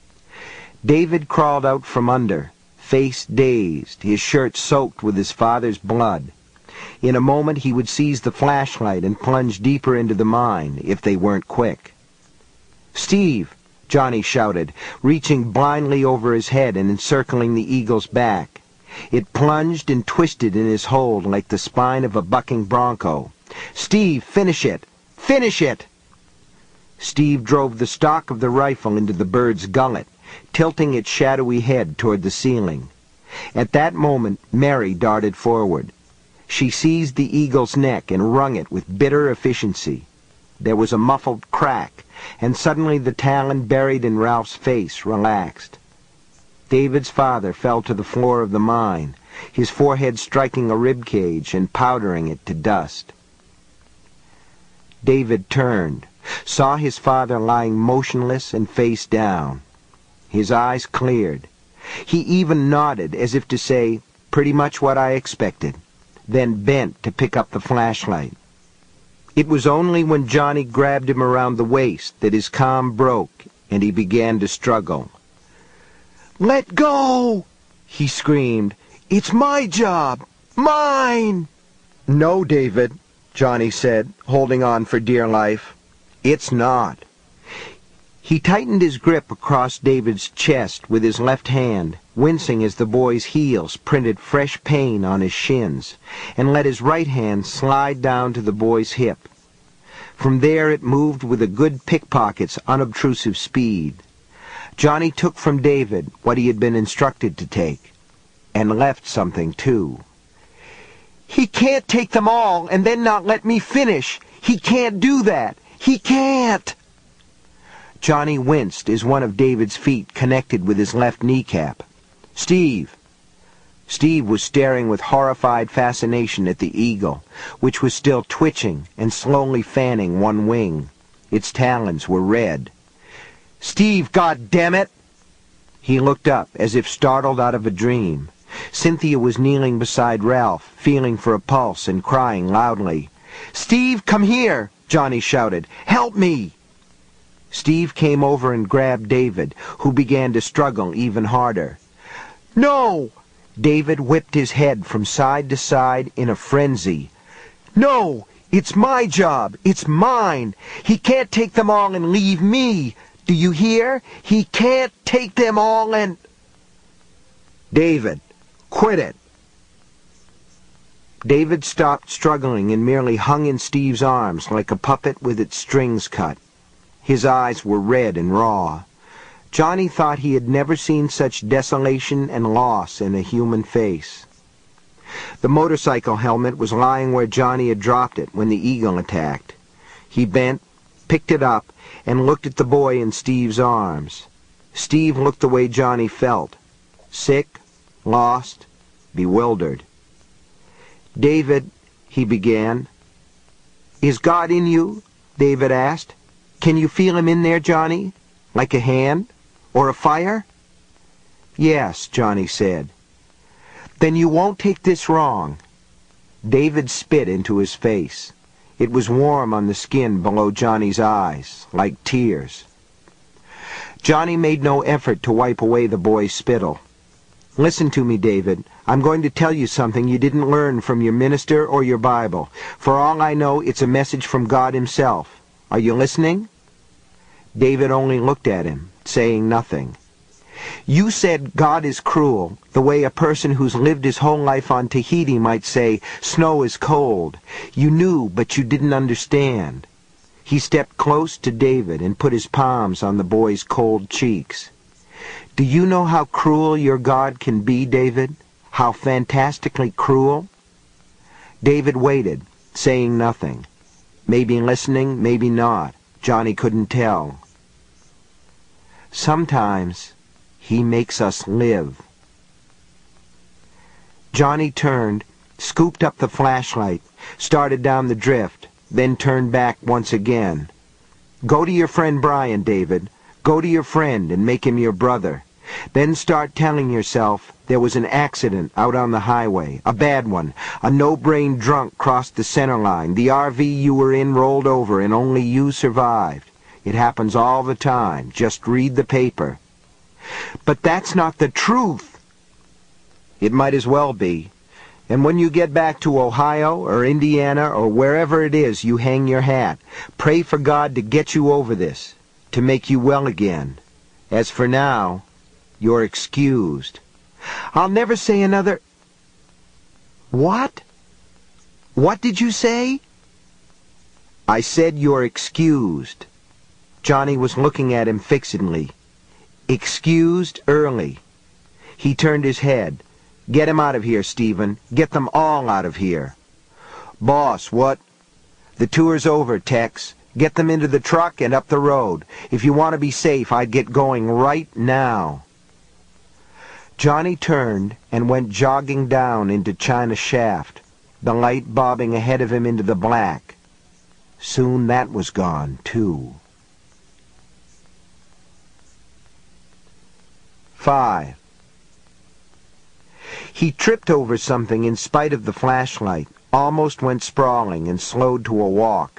David crawled out from under, face dazed, his shirt soaked with his father's blood. In a moment he would seize the flashlight and plunge deeper into the mine, if they weren't quick. "Steve!" Johnny shouted, reaching blindly over his head and encircling the eagle's back. It plunged and twisted in his hold like the spine of a bucking bronco. "Steve, finish it! Finish it!" Steve drove the stock of the rifle into the bird's gullet, tilting its shadowy head toward the ceiling. At that moment, Mary darted forward. She seized the eagle's neck and wrung it with bitter efficiency. There was a muffled crack, and suddenly the talon buried in Ralph's face relaxed. David's father fell to the floor of the mine, his forehead striking a rib cage and powdering it to dust. David turned, saw his father lying motionless and face down. His eyes cleared. He even nodded as if to say, "Pretty much what I expected," then bent to pick up the flashlight. It was only when Johnny grabbed him around the waist that his calm broke and he began to struggle. "Let go!" he screamed. "It's my job! Mine!" "No, David," Johnny said, holding on for dear life. "It's not." He tightened his grip across David's chest with his left hand, wincing as the boy's heels printed fresh pain on his shins, and let his right hand slide down to the boy's hip. From there it moved with a good pickpocket's unobtrusive speed. Johnny took from David what he had been instructed to take, and left something too. "He can't take them all and then not let me finish. He can't do that. He can't!" Johnny winced as one of David's feet connected with his left kneecap. "Steve!" Steve was staring with horrified fascination at the eagle, which was still twitching and slowly fanning one wing. Its talons were red. "Steve, goddammit!" He looked up as if startled out of a dream. Cynthia was kneeling beside Ralph, feeling for a pulse and crying loudly. "Steve, come here!" Johnny shouted. "Help me!" Steve came over and grabbed David, who began to struggle even harder. "No!" David whipped his head from side to side in a frenzy. "No! It's my job! It's mine! He can't take them all and leave me! Do you hear? He can't take them all and—" "David, quit it!" David stopped struggling and merely hung in Steve's arms like a puppet with its strings cut. His eyes were red and raw. Johnny thought he had never seen such desolation and loss in a human face. The motorcycle helmet was lying where Johnny had dropped it when the eagle attacked. He bent, picked it up, and looked at the boy in Steve's arms. Steve looked the way Johnny felt, sick, lost, bewildered. "David," he began. "Is God in you?" David asked. "Can you feel him in there, Johnny? Like a hand? Or a fire?" "Yes," Johnny said. "Then you won't take this wrong." David spit into his face. It was warm on the skin below Johnny's eyes, like tears. Johnny made no effort to wipe away the boy's spittle. "Listen to me, David. I'm going to tell you something you didn't learn from your minister or your Bible. For all I know, it's a message from God himself. Are you listening?" David only looked at him, saying nothing. "You said God is cruel, the way a person who's lived his whole life on Tahiti might say, snow is cold. You knew, but you didn't understand." He stepped close to David and put his palms on the boy's cold cheeks. "Do you know how cruel your God can be, David? How fantastically cruel?" David waited, saying nothing. Maybe listening, maybe not. Johnny couldn't tell. "Sometimes he makes us live." Johnny turned, scooped up the flashlight, started down the drift, then turned back once again. "Go to your friend Brian, David. Go to your friend and make him your brother. Then start telling yourself there was an accident out on the highway, a bad one. A no-brain drunk crossed the center line. The RV you were in rolled over and only you survived. It happens all the time. Just read the paper." "But that's not the truth." "It might as well be. And when you get back to Ohio or Indiana or wherever it is you hang your hat, pray for God to get you over this, to make you well again. As for now, you're excused." "I'll never say another—" "What? What did you say?" "I said you're excused." Johnny was looking at him fixedly. "Excused early." He turned his head, Get him out of here, Stephen. Get them all out of here. Boss, what? The tour's over, Tex. Get them into the truck and up the road. If you want to be safe, I'd get going right now. Johnny turned and went jogging down into China Shaft, the light bobbing ahead of him into the black. Soon that was gone, too. 5. He tripped over something in spite of the flashlight, almost went sprawling, and slowed to a walk.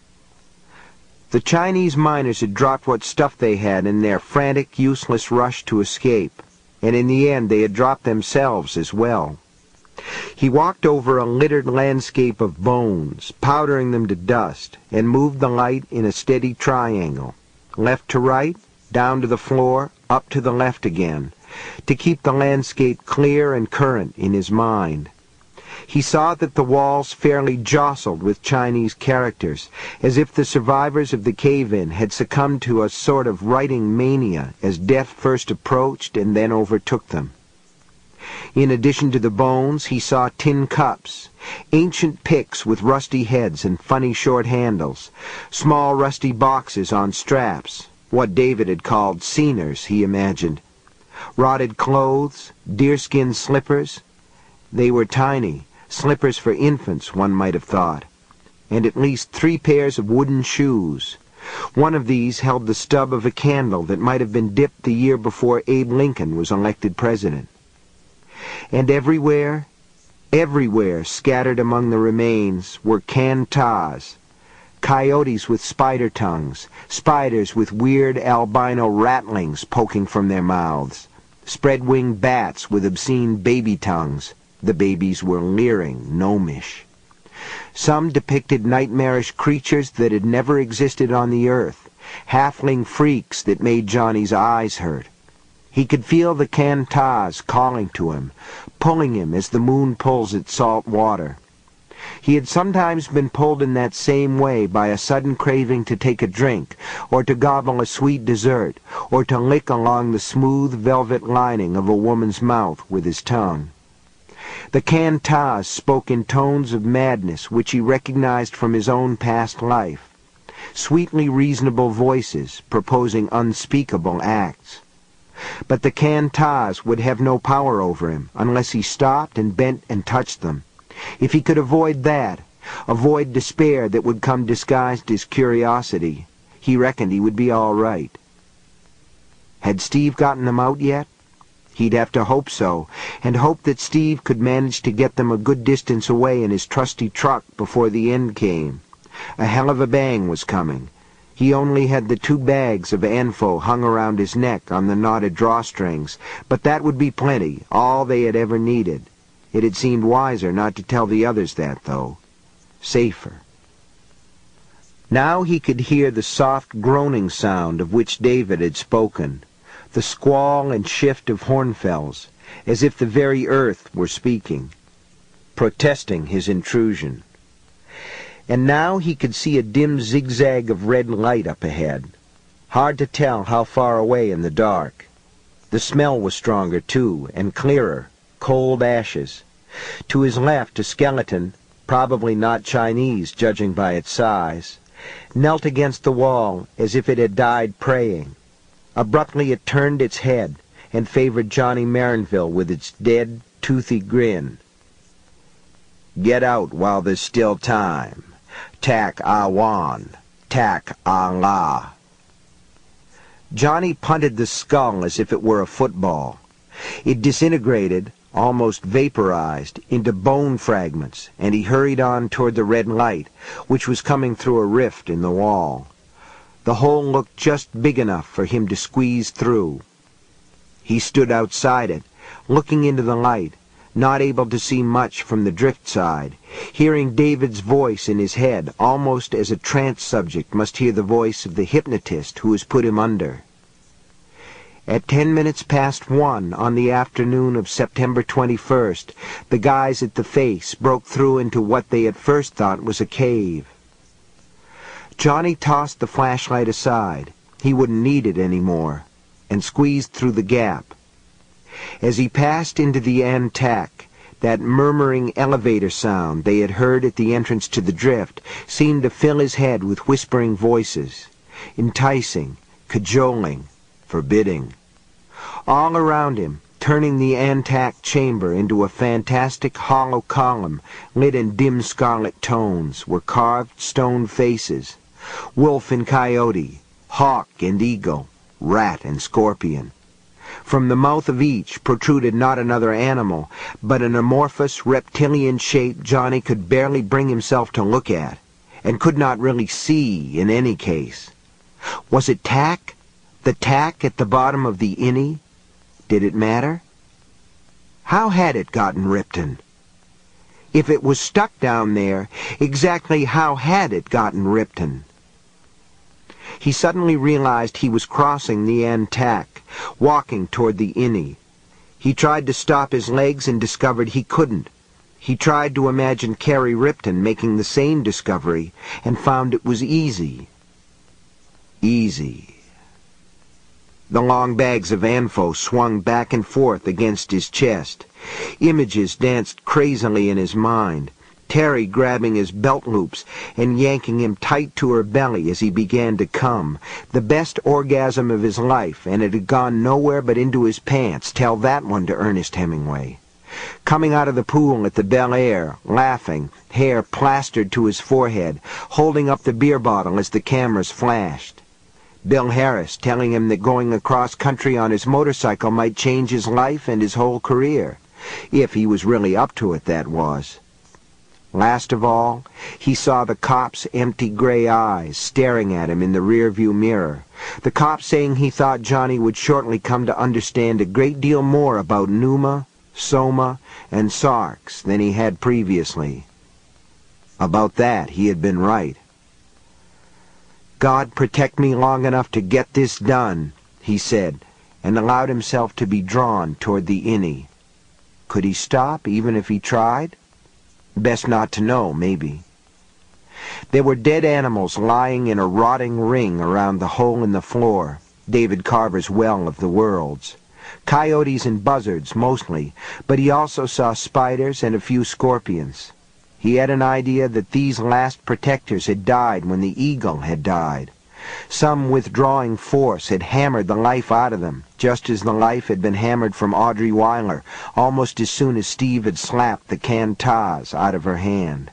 The Chinese miners had dropped what stuff they had in their frantic, useless rush to escape, and in the end they had dropped themselves as well. He walked over a littered landscape of bones, powdering them to dust, and moved the light in a steady triangle, left to right, down to the floor, up to the left again, to keep the landscape clear and current in his mind. He saw that the walls fairly jostled with Chinese characters, as if the survivors of the cave-in had succumbed to a sort of writing mania as death first approached and then overtook them. In addition to the bones, he saw tin cups, ancient picks with rusty heads and funny short handles, small rusty boxes on straps, what David had called sceners, he imagined, rotted clothes, deerskin slippers. They were tiny, slippers for infants, one might have thought, and at least 3 pairs of wooden shoes. One of these held the stub of a candle that might have been dipped the year before Abe Lincoln was elected president. And everywhere, scattered among the remains, were can-tas, coyotes with spider tongues, spiders with weird albino rattlings poking from their mouths, spread-winged bats with obscene baby tongues. The babies were leering, gnomish. Some depicted nightmarish creatures that had never existed on the earth, halfling freaks that made Johnny's eyes hurt. He could feel the can-tas calling to him, pulling him as the moon pulls its salt water. He had sometimes been pulled in that same way by a sudden craving to take a drink, or to gobble a sweet dessert, or to lick along the smooth velvet lining of a woman's mouth with his tongue. The can-tas spoke in tones of madness which he recognized from his own past life, sweetly reasonable voices proposing unspeakable acts. But the can-tas would have no power over him unless he stopped and bent and touched them. If he could avoid that, avoid despair that would come disguised as curiosity, he reckoned he would be all right. Had Steve gotten them out yet? He'd have to hope so, and hope that Steve could manage to get them a good distance away in his trusty truck before the end came. A hell of a bang was coming. He only had the 2 bags of ANFO hung around his neck on the knotted drawstrings, but that would be plenty, all they had ever needed. It had seemed wiser not to tell the others that, though. Safer. Now he could hear the soft groaning sound of which David had spoken, the squall and shift of Hornfels, as if the very earth were speaking, protesting his intrusion. And now he could see a dim zigzag of red light up ahead, hard to tell how far away in the dark. The smell was stronger, too, and clearer, cold ashes. To his left, a skeleton, probably not Chinese, judging by its size, knelt against the wall as if it had died praying. Abruptly it turned its head and favored Johnny Marenville with its dead, toothy grin. "Get out while there's still time. Tak Awan. Tak Allah." Johnny punted the skull as if it were a football. It disintegrated, almost vaporized, into bone fragments, and he hurried on toward the red light, which was coming through a rift in the wall. The hole looked just big enough for him to squeeze through. He stood outside it, looking into the light, not able to see much from the drift side, hearing David's voice in his head almost as a trance subject must hear the voice of the hypnotist who has put him under. At 10 minutes past 1 on the afternoon of September 21st, the guys at the Face broke through into what they at first thought was a cave. Johnny tossed the flashlight aside, he wouldn't need it any more, and squeezed through the gap. As he passed into the Antac, that murmuring elevator sound they had heard at the entrance to the drift seemed to fill his head with whispering voices, enticing, cajoling, forbidding. All around him, turning the Antac chamber into a fantastic hollow column lit in dim scarlet tones, were carved stone faces, wolf and coyote, hawk and eagle, rat and scorpion. From the mouth of each protruded not another animal, but an amorphous reptilian shape Johnny could barely bring himself to look at, and could not really see in any case. Was it tack? The tack at the bottom of the innie? Did it matter? How had it gotten Ripton? If it was stuck down there, exactly how had it gotten Ripton? He suddenly realized he was crossing the Antac, walking toward the innie. He tried to stop his legs and discovered he couldn't. He tried to imagine Carrie Ripton making the same discovery and found it was easy. Easy. The long bags of Anfo swung back and forth against his chest. Images danced crazily in his mind. Terry grabbing his belt loops and yanking him tight to her belly as he began to come. The best orgasm of his life, and it had gone nowhere but into his pants. Tell that one to Ernest Hemingway. Coming out of the pool at the Bel Air, laughing, hair plastered to his forehead, holding up the beer bottle as the cameras flashed. Bill Harris telling him that going across country on his motorcycle might change his life and his whole career. If he was really up to it, that was. Last of all, he saw the cop's empty gray eyes staring at him in the rearview mirror. The cop saying he thought Johnny would shortly come to understand a great deal more about Numa, Soma, and Sarks than he had previously. About that, he had been right. God protect me long enough to get this done, he said, and allowed himself to be drawn toward the innie. Could he stop, even if he tried? Best not to know, maybe. There were dead animals lying in a rotting ring around the hole in the floor, David Carver's well of the worlds. Coyotes and buzzards, mostly, but he also saw spiders and a few scorpions. He had an idea that these last protectors had died when the eagle had died. Some withdrawing force had hammered the life out of them, just as the life had been hammered from Audrey Weiler almost as soon as Steve had slapped the Cantaz out of her hand.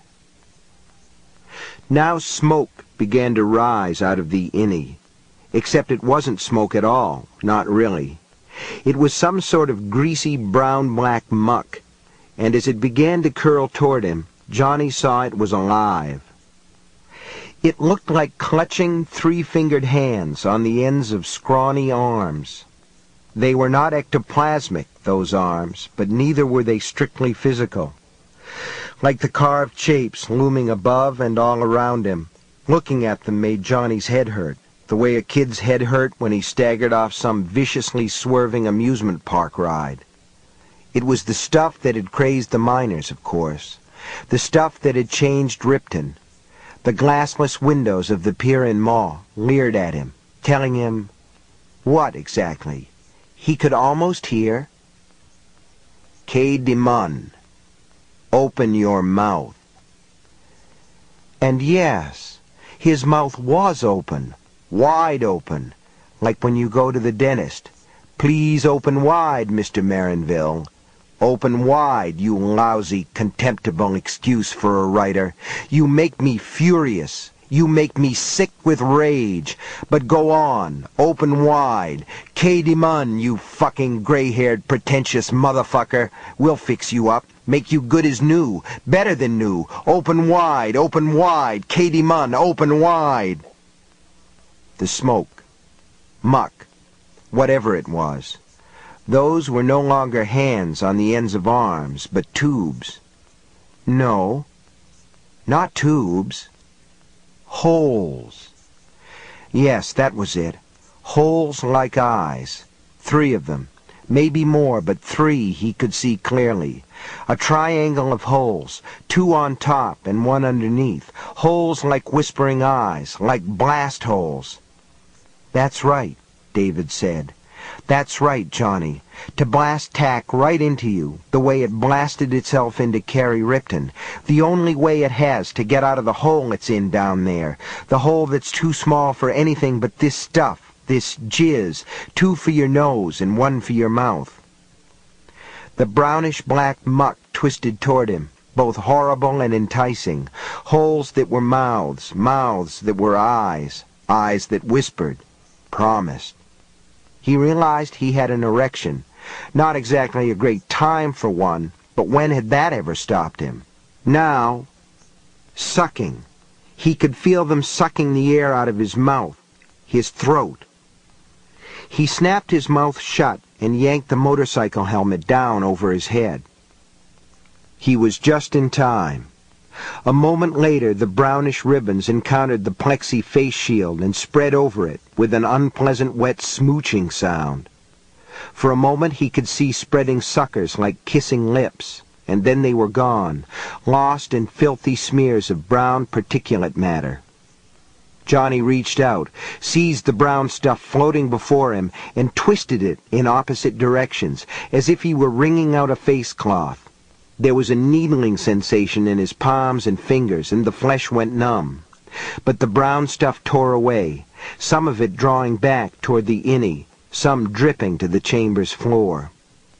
Now smoke began to rise out of the innie, except it wasn't smoke at all, not really. It was some sort of greasy brown-black muck, and as it began to curl toward him, Johnny saw it was alive. It looked like clutching, three-fingered hands on the ends of scrawny arms. They were not ectoplasmic, those arms, but neither were they strictly physical. Like the carved shapes looming above and all around him, looking at them made Johnny's head hurt, the way a kid's head hurt when he staggered off some viciously swerving amusement park ride. It was the stuff that had crazed the miners, of course, the stuff that had changed Ripton. The glassless windows of the Pier in Mall leered at him, telling him, what exactly? He could almost hear. Quai de Mun. Open your mouth. And yes, his mouth was open, wide open, like when you go to the dentist. Please open wide, Mr. Marinville. Open wide, you lousy, contemptible excuse for a writer. You make me furious. You make me sick with rage. But go on, open wide. Quai de Mun, you fucking gray-haired, pretentious motherfucker. We'll fix you up. Make you good as new. Better than new. Open wide, Quai de Mun, open wide. The smoke. Muck. Whatever it was. Those were no longer hands on the ends of arms, but tubes. No, not tubes. Holes. Yes, that was it. Holes like eyes. 3 of them. Maybe more, but 3 he could see clearly. A triangle of holes, 2 on top and 1 underneath. Holes like whispering eyes, like blast holes. That's right, David said. That's right, Johnny. to blast tack right into you, the way it blasted itself into Carrie Ripton, the only way it has to get out of the hole it's in down there, the hole that's too small for anything but this stuff, this jizz, 2 for your nose and 1 for your mouth. The brownish-black muck twisted toward him, both horrible and enticing, holes that were mouths, mouths that were eyes, eyes that whispered, promised. He realized he had an erection. Not exactly a great time for one, but when had that ever stopped him? Now, sucking. He could feel them sucking the air out of his mouth, his throat. He snapped his mouth shut and yanked the motorcycle helmet down over his head. He was just in time. A moment later, the brownish ribbons encountered the plexi face shield and spread over it with an unpleasant wet smooching sound. For a moment he could see spreading suckers like kissing lips, and then they were gone, lost in filthy smears of brown particulate matter. Johnny reached out, seized the brown stuff floating before him, and twisted it in opposite directions, as if he were wringing out a face cloth. There was a needling sensation in his palms and fingers, and the flesh went numb. But the brown stuff tore away, some of it drawing back toward the innie, some dripping to the chamber's floor.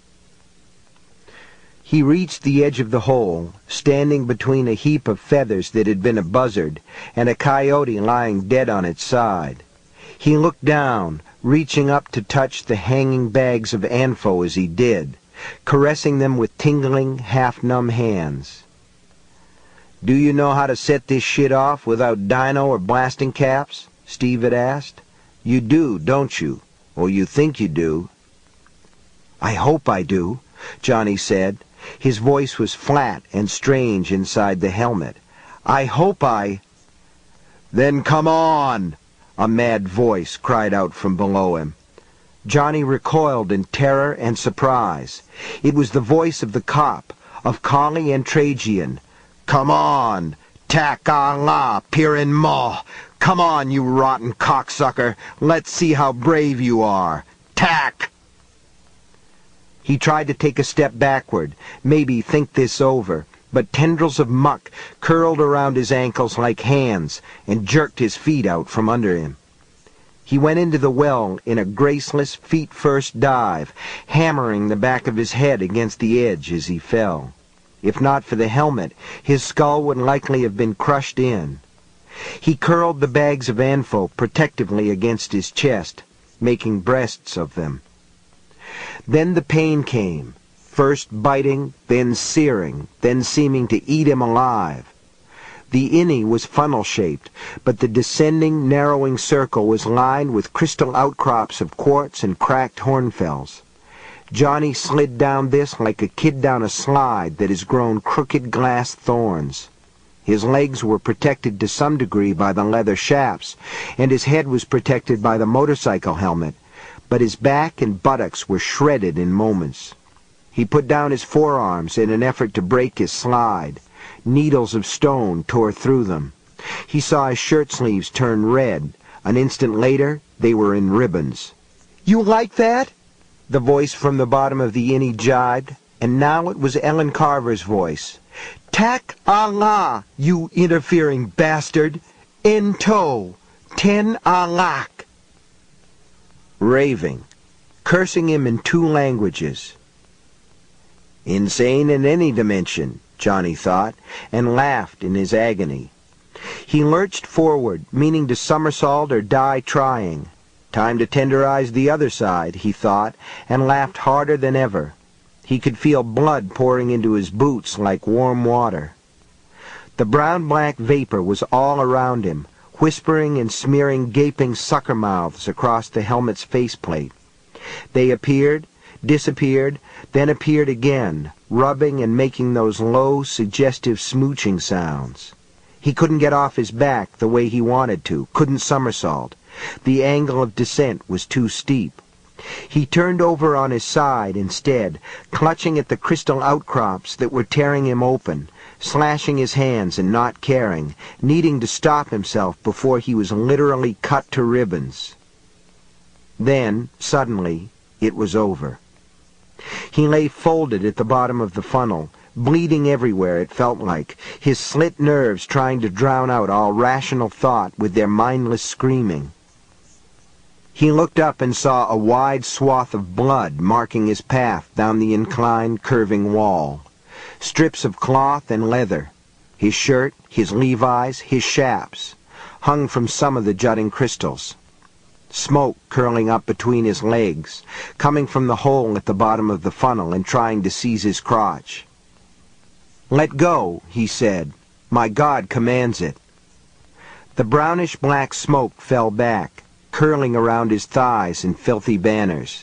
He reached the edge of the hole, standing between a heap of feathers that had been a buzzard and a coyote lying dead on its side. He looked down, reaching up to touch the hanging bags of ANFO as he did, caressing them with tingling, half-numb hands. "Do you know how to set this shit off without dyno or blasting caps?" Steve had asked. "You do, don't you? Or you think you do?" "I hope I do," Johnny said. His voice was flat and strange inside the helmet. "I hope I—" "Then come on!" a mad voice cried out from below him. Johnny recoiled in terror and surprise. It was the voice of the cop, of Collie and Trajan. "Come on! Tak-a-la, Pirin Maw! Come on, you rotten cocksucker! Let's see how brave you are! Tack!" He tried to take a step backward, maybe think this over, but tendrils of muck curled around his ankles like hands and jerked his feet out from under him. He went into the well in a graceless feet-first dive, hammering the back of his head against the edge as he fell. If not for the helmet, his skull would likely have been crushed in. He curled the bags of ANFO protectively against his chest, making breasts of them. Then the pain came, first biting, then searing, then seeming to eat him alive. The innie was funnel-shaped, but the descending, narrowing circle was lined with crystal outcrops of quartz and cracked hornfells. Johnny slid down this like a kid down a slide that has grown crooked glass thorns. His legs were protected to some degree by the leather shafts, and his head was protected by the motorcycle helmet, but his back and buttocks were shredded in moments. He put down his forearms in an effort to break his slide. Needles of stone tore through them. He saw his shirt sleeves turn red. An instant later, they were in ribbons. "You like that?" the voice from the bottom of the innie jibed, and now it was Ellen Carver's voice. "Tak-a-la, you interfering bastard! In tow! 10-a-lak!" Raving, cursing him in 2 languages. Insane in any dimension, Johnny thought, and laughed in his agony. He lurched forward, meaning to somersault or die trying. Time to tenderize the other side, he thought, and laughed harder than ever. He could feel blood pouring into his boots like warm water. The brown-black vapor was all around him, whispering and smearing gaping sucker mouths across the helmet's faceplate. They appeared, disappeared, then appeared again, rubbing and making those low, suggestive smooching sounds. He couldn't get off his back the way he wanted to, couldn't somersault. The angle of descent was too steep. He turned over on his side instead, clutching at the crystal outcrops that were tearing him open, slashing his hands and not caring, needing to stop himself before he was literally cut to ribbons. Then, suddenly, it was over. He lay folded at the bottom of the funnel, bleeding everywhere, it felt like, his slit nerves trying to drown out all rational thought with their mindless screaming. He looked up and saw a wide swath of blood marking his path down the inclined, curving wall. Strips of cloth and leather, his shirt, his Levi's, his chaps, hung from some of the jutting crystals. Smoke curling up between his legs, coming from the hole at the bottom of the funnel and trying to seize his crotch. "Let go," he said. "My God commands it." The brownish-black smoke fell back, curling around his thighs in filthy banners.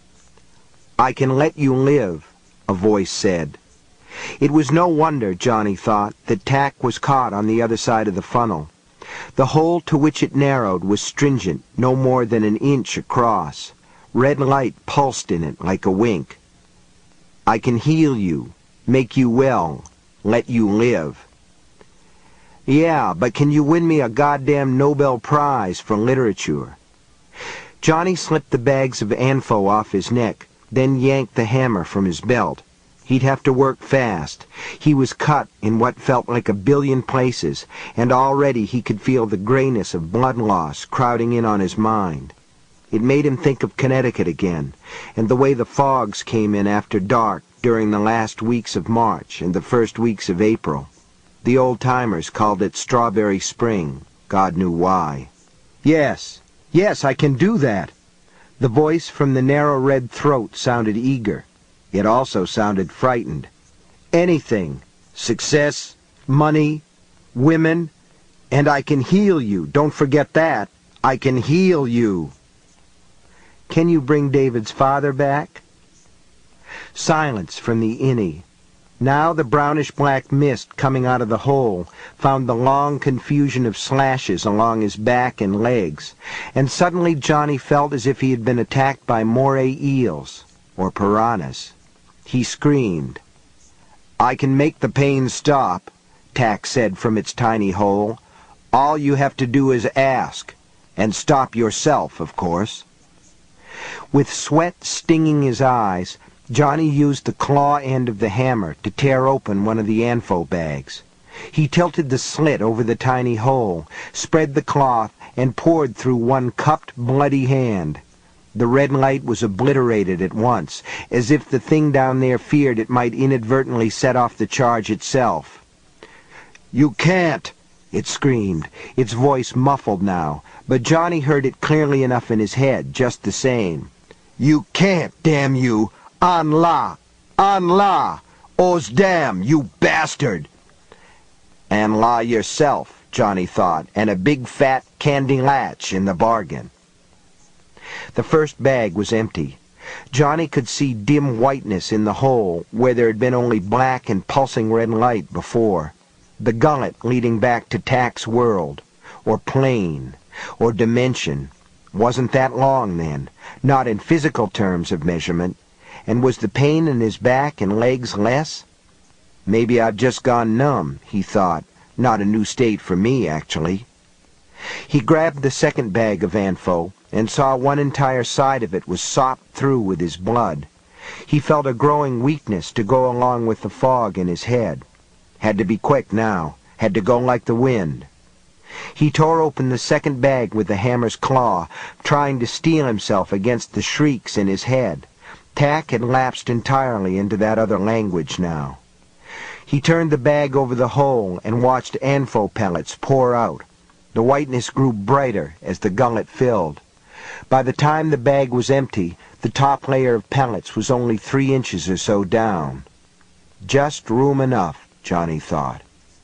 "I can let you live," a voice said. It was no wonder, Johnny thought, that Tack was caught on the other side of the funnel. The hole to which it narrowed was stringent, no more than an inch across. Red light pulsed in it like a wink. "I can heal you, make you well, let you live." "Yeah, but can you win me a goddamn Nobel Prize for literature?" Johnny slipped the bags of Anfo off his neck, then yanked the hammer from his belt. He'd have to work fast. He was cut in what felt like a billion places, and already he could feel the grayness of blood loss crowding in on his mind. It made him think of Connecticut again, and the way the fogs came in after dark during the last weeks of March and the first weeks of April. The old-timers called it Strawberry Spring. God knew why. Yes, I can do that." The voice from the narrow red throat sounded eager. It also sounded frightened. "Anything. Success, money, women, and I can heal you. Don't forget that. I can heal you." "Can you bring David's father back?" Silence from the innie. Now the brownish-black mist coming out of the hole found the long confusion of slashes along his back and legs, and suddenly Johnny felt as if he had been attacked by moray eels, or piranhas. He screamed. "I can make the pain stop," Tack said from its tiny hole. "All you have to do is ask, and stop yourself, of course." With sweat stinging his eyes, Johnny used the claw end of the hammer to tear open one of the Anfo bags. He tilted the slit over the tiny hole, spread the cloth, and poured through one cupped, bloody hand. The red light was obliterated at once, as if the thing down there feared it might inadvertently set off the charge itself. "You can't!" it screamed, its voice muffled now, but Johnny heard it clearly enough in his head, just the same. "You can't, damn you! Allah! Allah! Oz damn, you bastard!" "And la yourself," Johnny thought, "and a big fat candy latch in the bargain." The first bag was empty. Johnny could see dim whiteness in the hole where there had been only black and pulsing red light before. The gullet leading back to Tack's world, or plane, or dimension. Wasn't that long, then? Not in physical terms of measurement. And was the pain in his back and legs less? "Maybe I've just gone numb," he thought. Not a new state for me, actually. He grabbed the second bag of Anfo and saw one entire side of it was sopped through with his blood. He felt a growing weakness to go along with the fog in his head. Had to be quick now. Had to go like the wind. He tore open the second bag with the hammer's claw, trying to steel himself against the shrieks in his head. Tack had lapsed entirely into that other language now. He turned the bag over the hole and watched Anfo pellets pour out. The whiteness grew brighter as the gullet filled. By the time the bag was empty, the top layer of pellets was only 3 inches or so down. Just room enough, Johnny thought.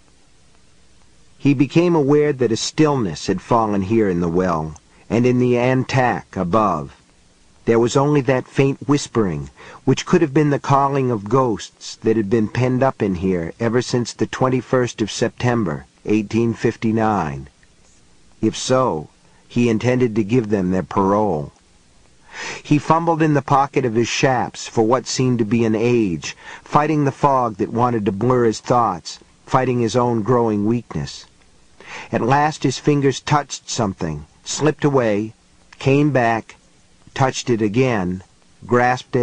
He became aware that a stillness had fallen here in the well, and in the Antac above. There was only that faint whispering, which could have been the calling of ghosts that had been penned up in here ever since the 21st of September, 1859. If so, he intended to give them their parole. He fumbled in the pocket of his chaps for what seemed to be an age, fighting the fog that wanted to blur his thoughts, fighting his own growing weakness. At last his fingers touched something, slipped away, came back, touched it again, grasped it,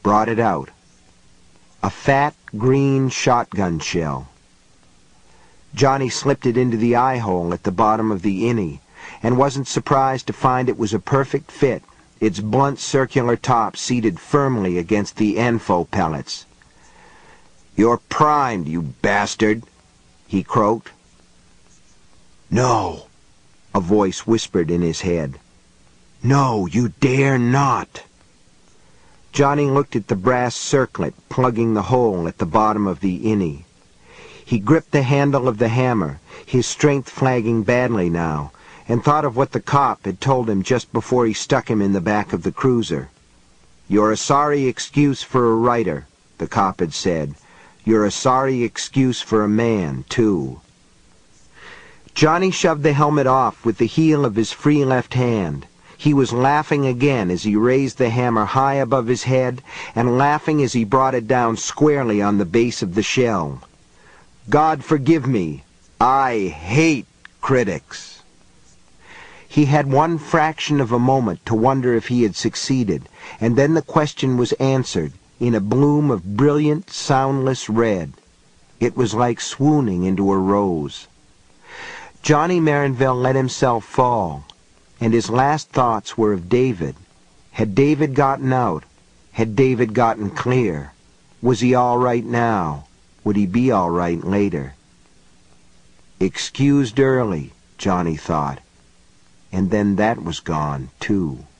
brought it out. A fat, green shotgun shell. Johnny slipped it into the eye hole at the bottom of the innie, and wasn't surprised to find it was a perfect fit, its blunt circular top seated firmly against the Enfo pellets. "You're primed, you bastard," he croaked. "No," a voice whispered in his head. "No, you dare not." Johnny looked at the brass circlet plugging the hole at the bottom of the innie. He gripped the handle of the hammer, his strength flagging badly now, and thought of what the cop had told him just before he stuck him in the back of the cruiser. "You're a sorry excuse for a writer," the cop had said. "You're a sorry excuse for a man, too." Johnny shoved the helmet off with the heel of his free left hand. He was laughing again as he raised the hammer high above his head, and laughing as he brought it down squarely on the base of the shell. "God forgive me, I hate critics." He had one fraction of a moment to wonder if he had succeeded, and then the question was answered in a bloom of brilliant, soundless red. It was like swooning into a rose. Johnny Marenville let himself fall, and his last thoughts were of David. Had David gotten out? Had David gotten clear? Was he all right now? Would he be all right later? Excused early, Johnny thought. And then that was gone, too.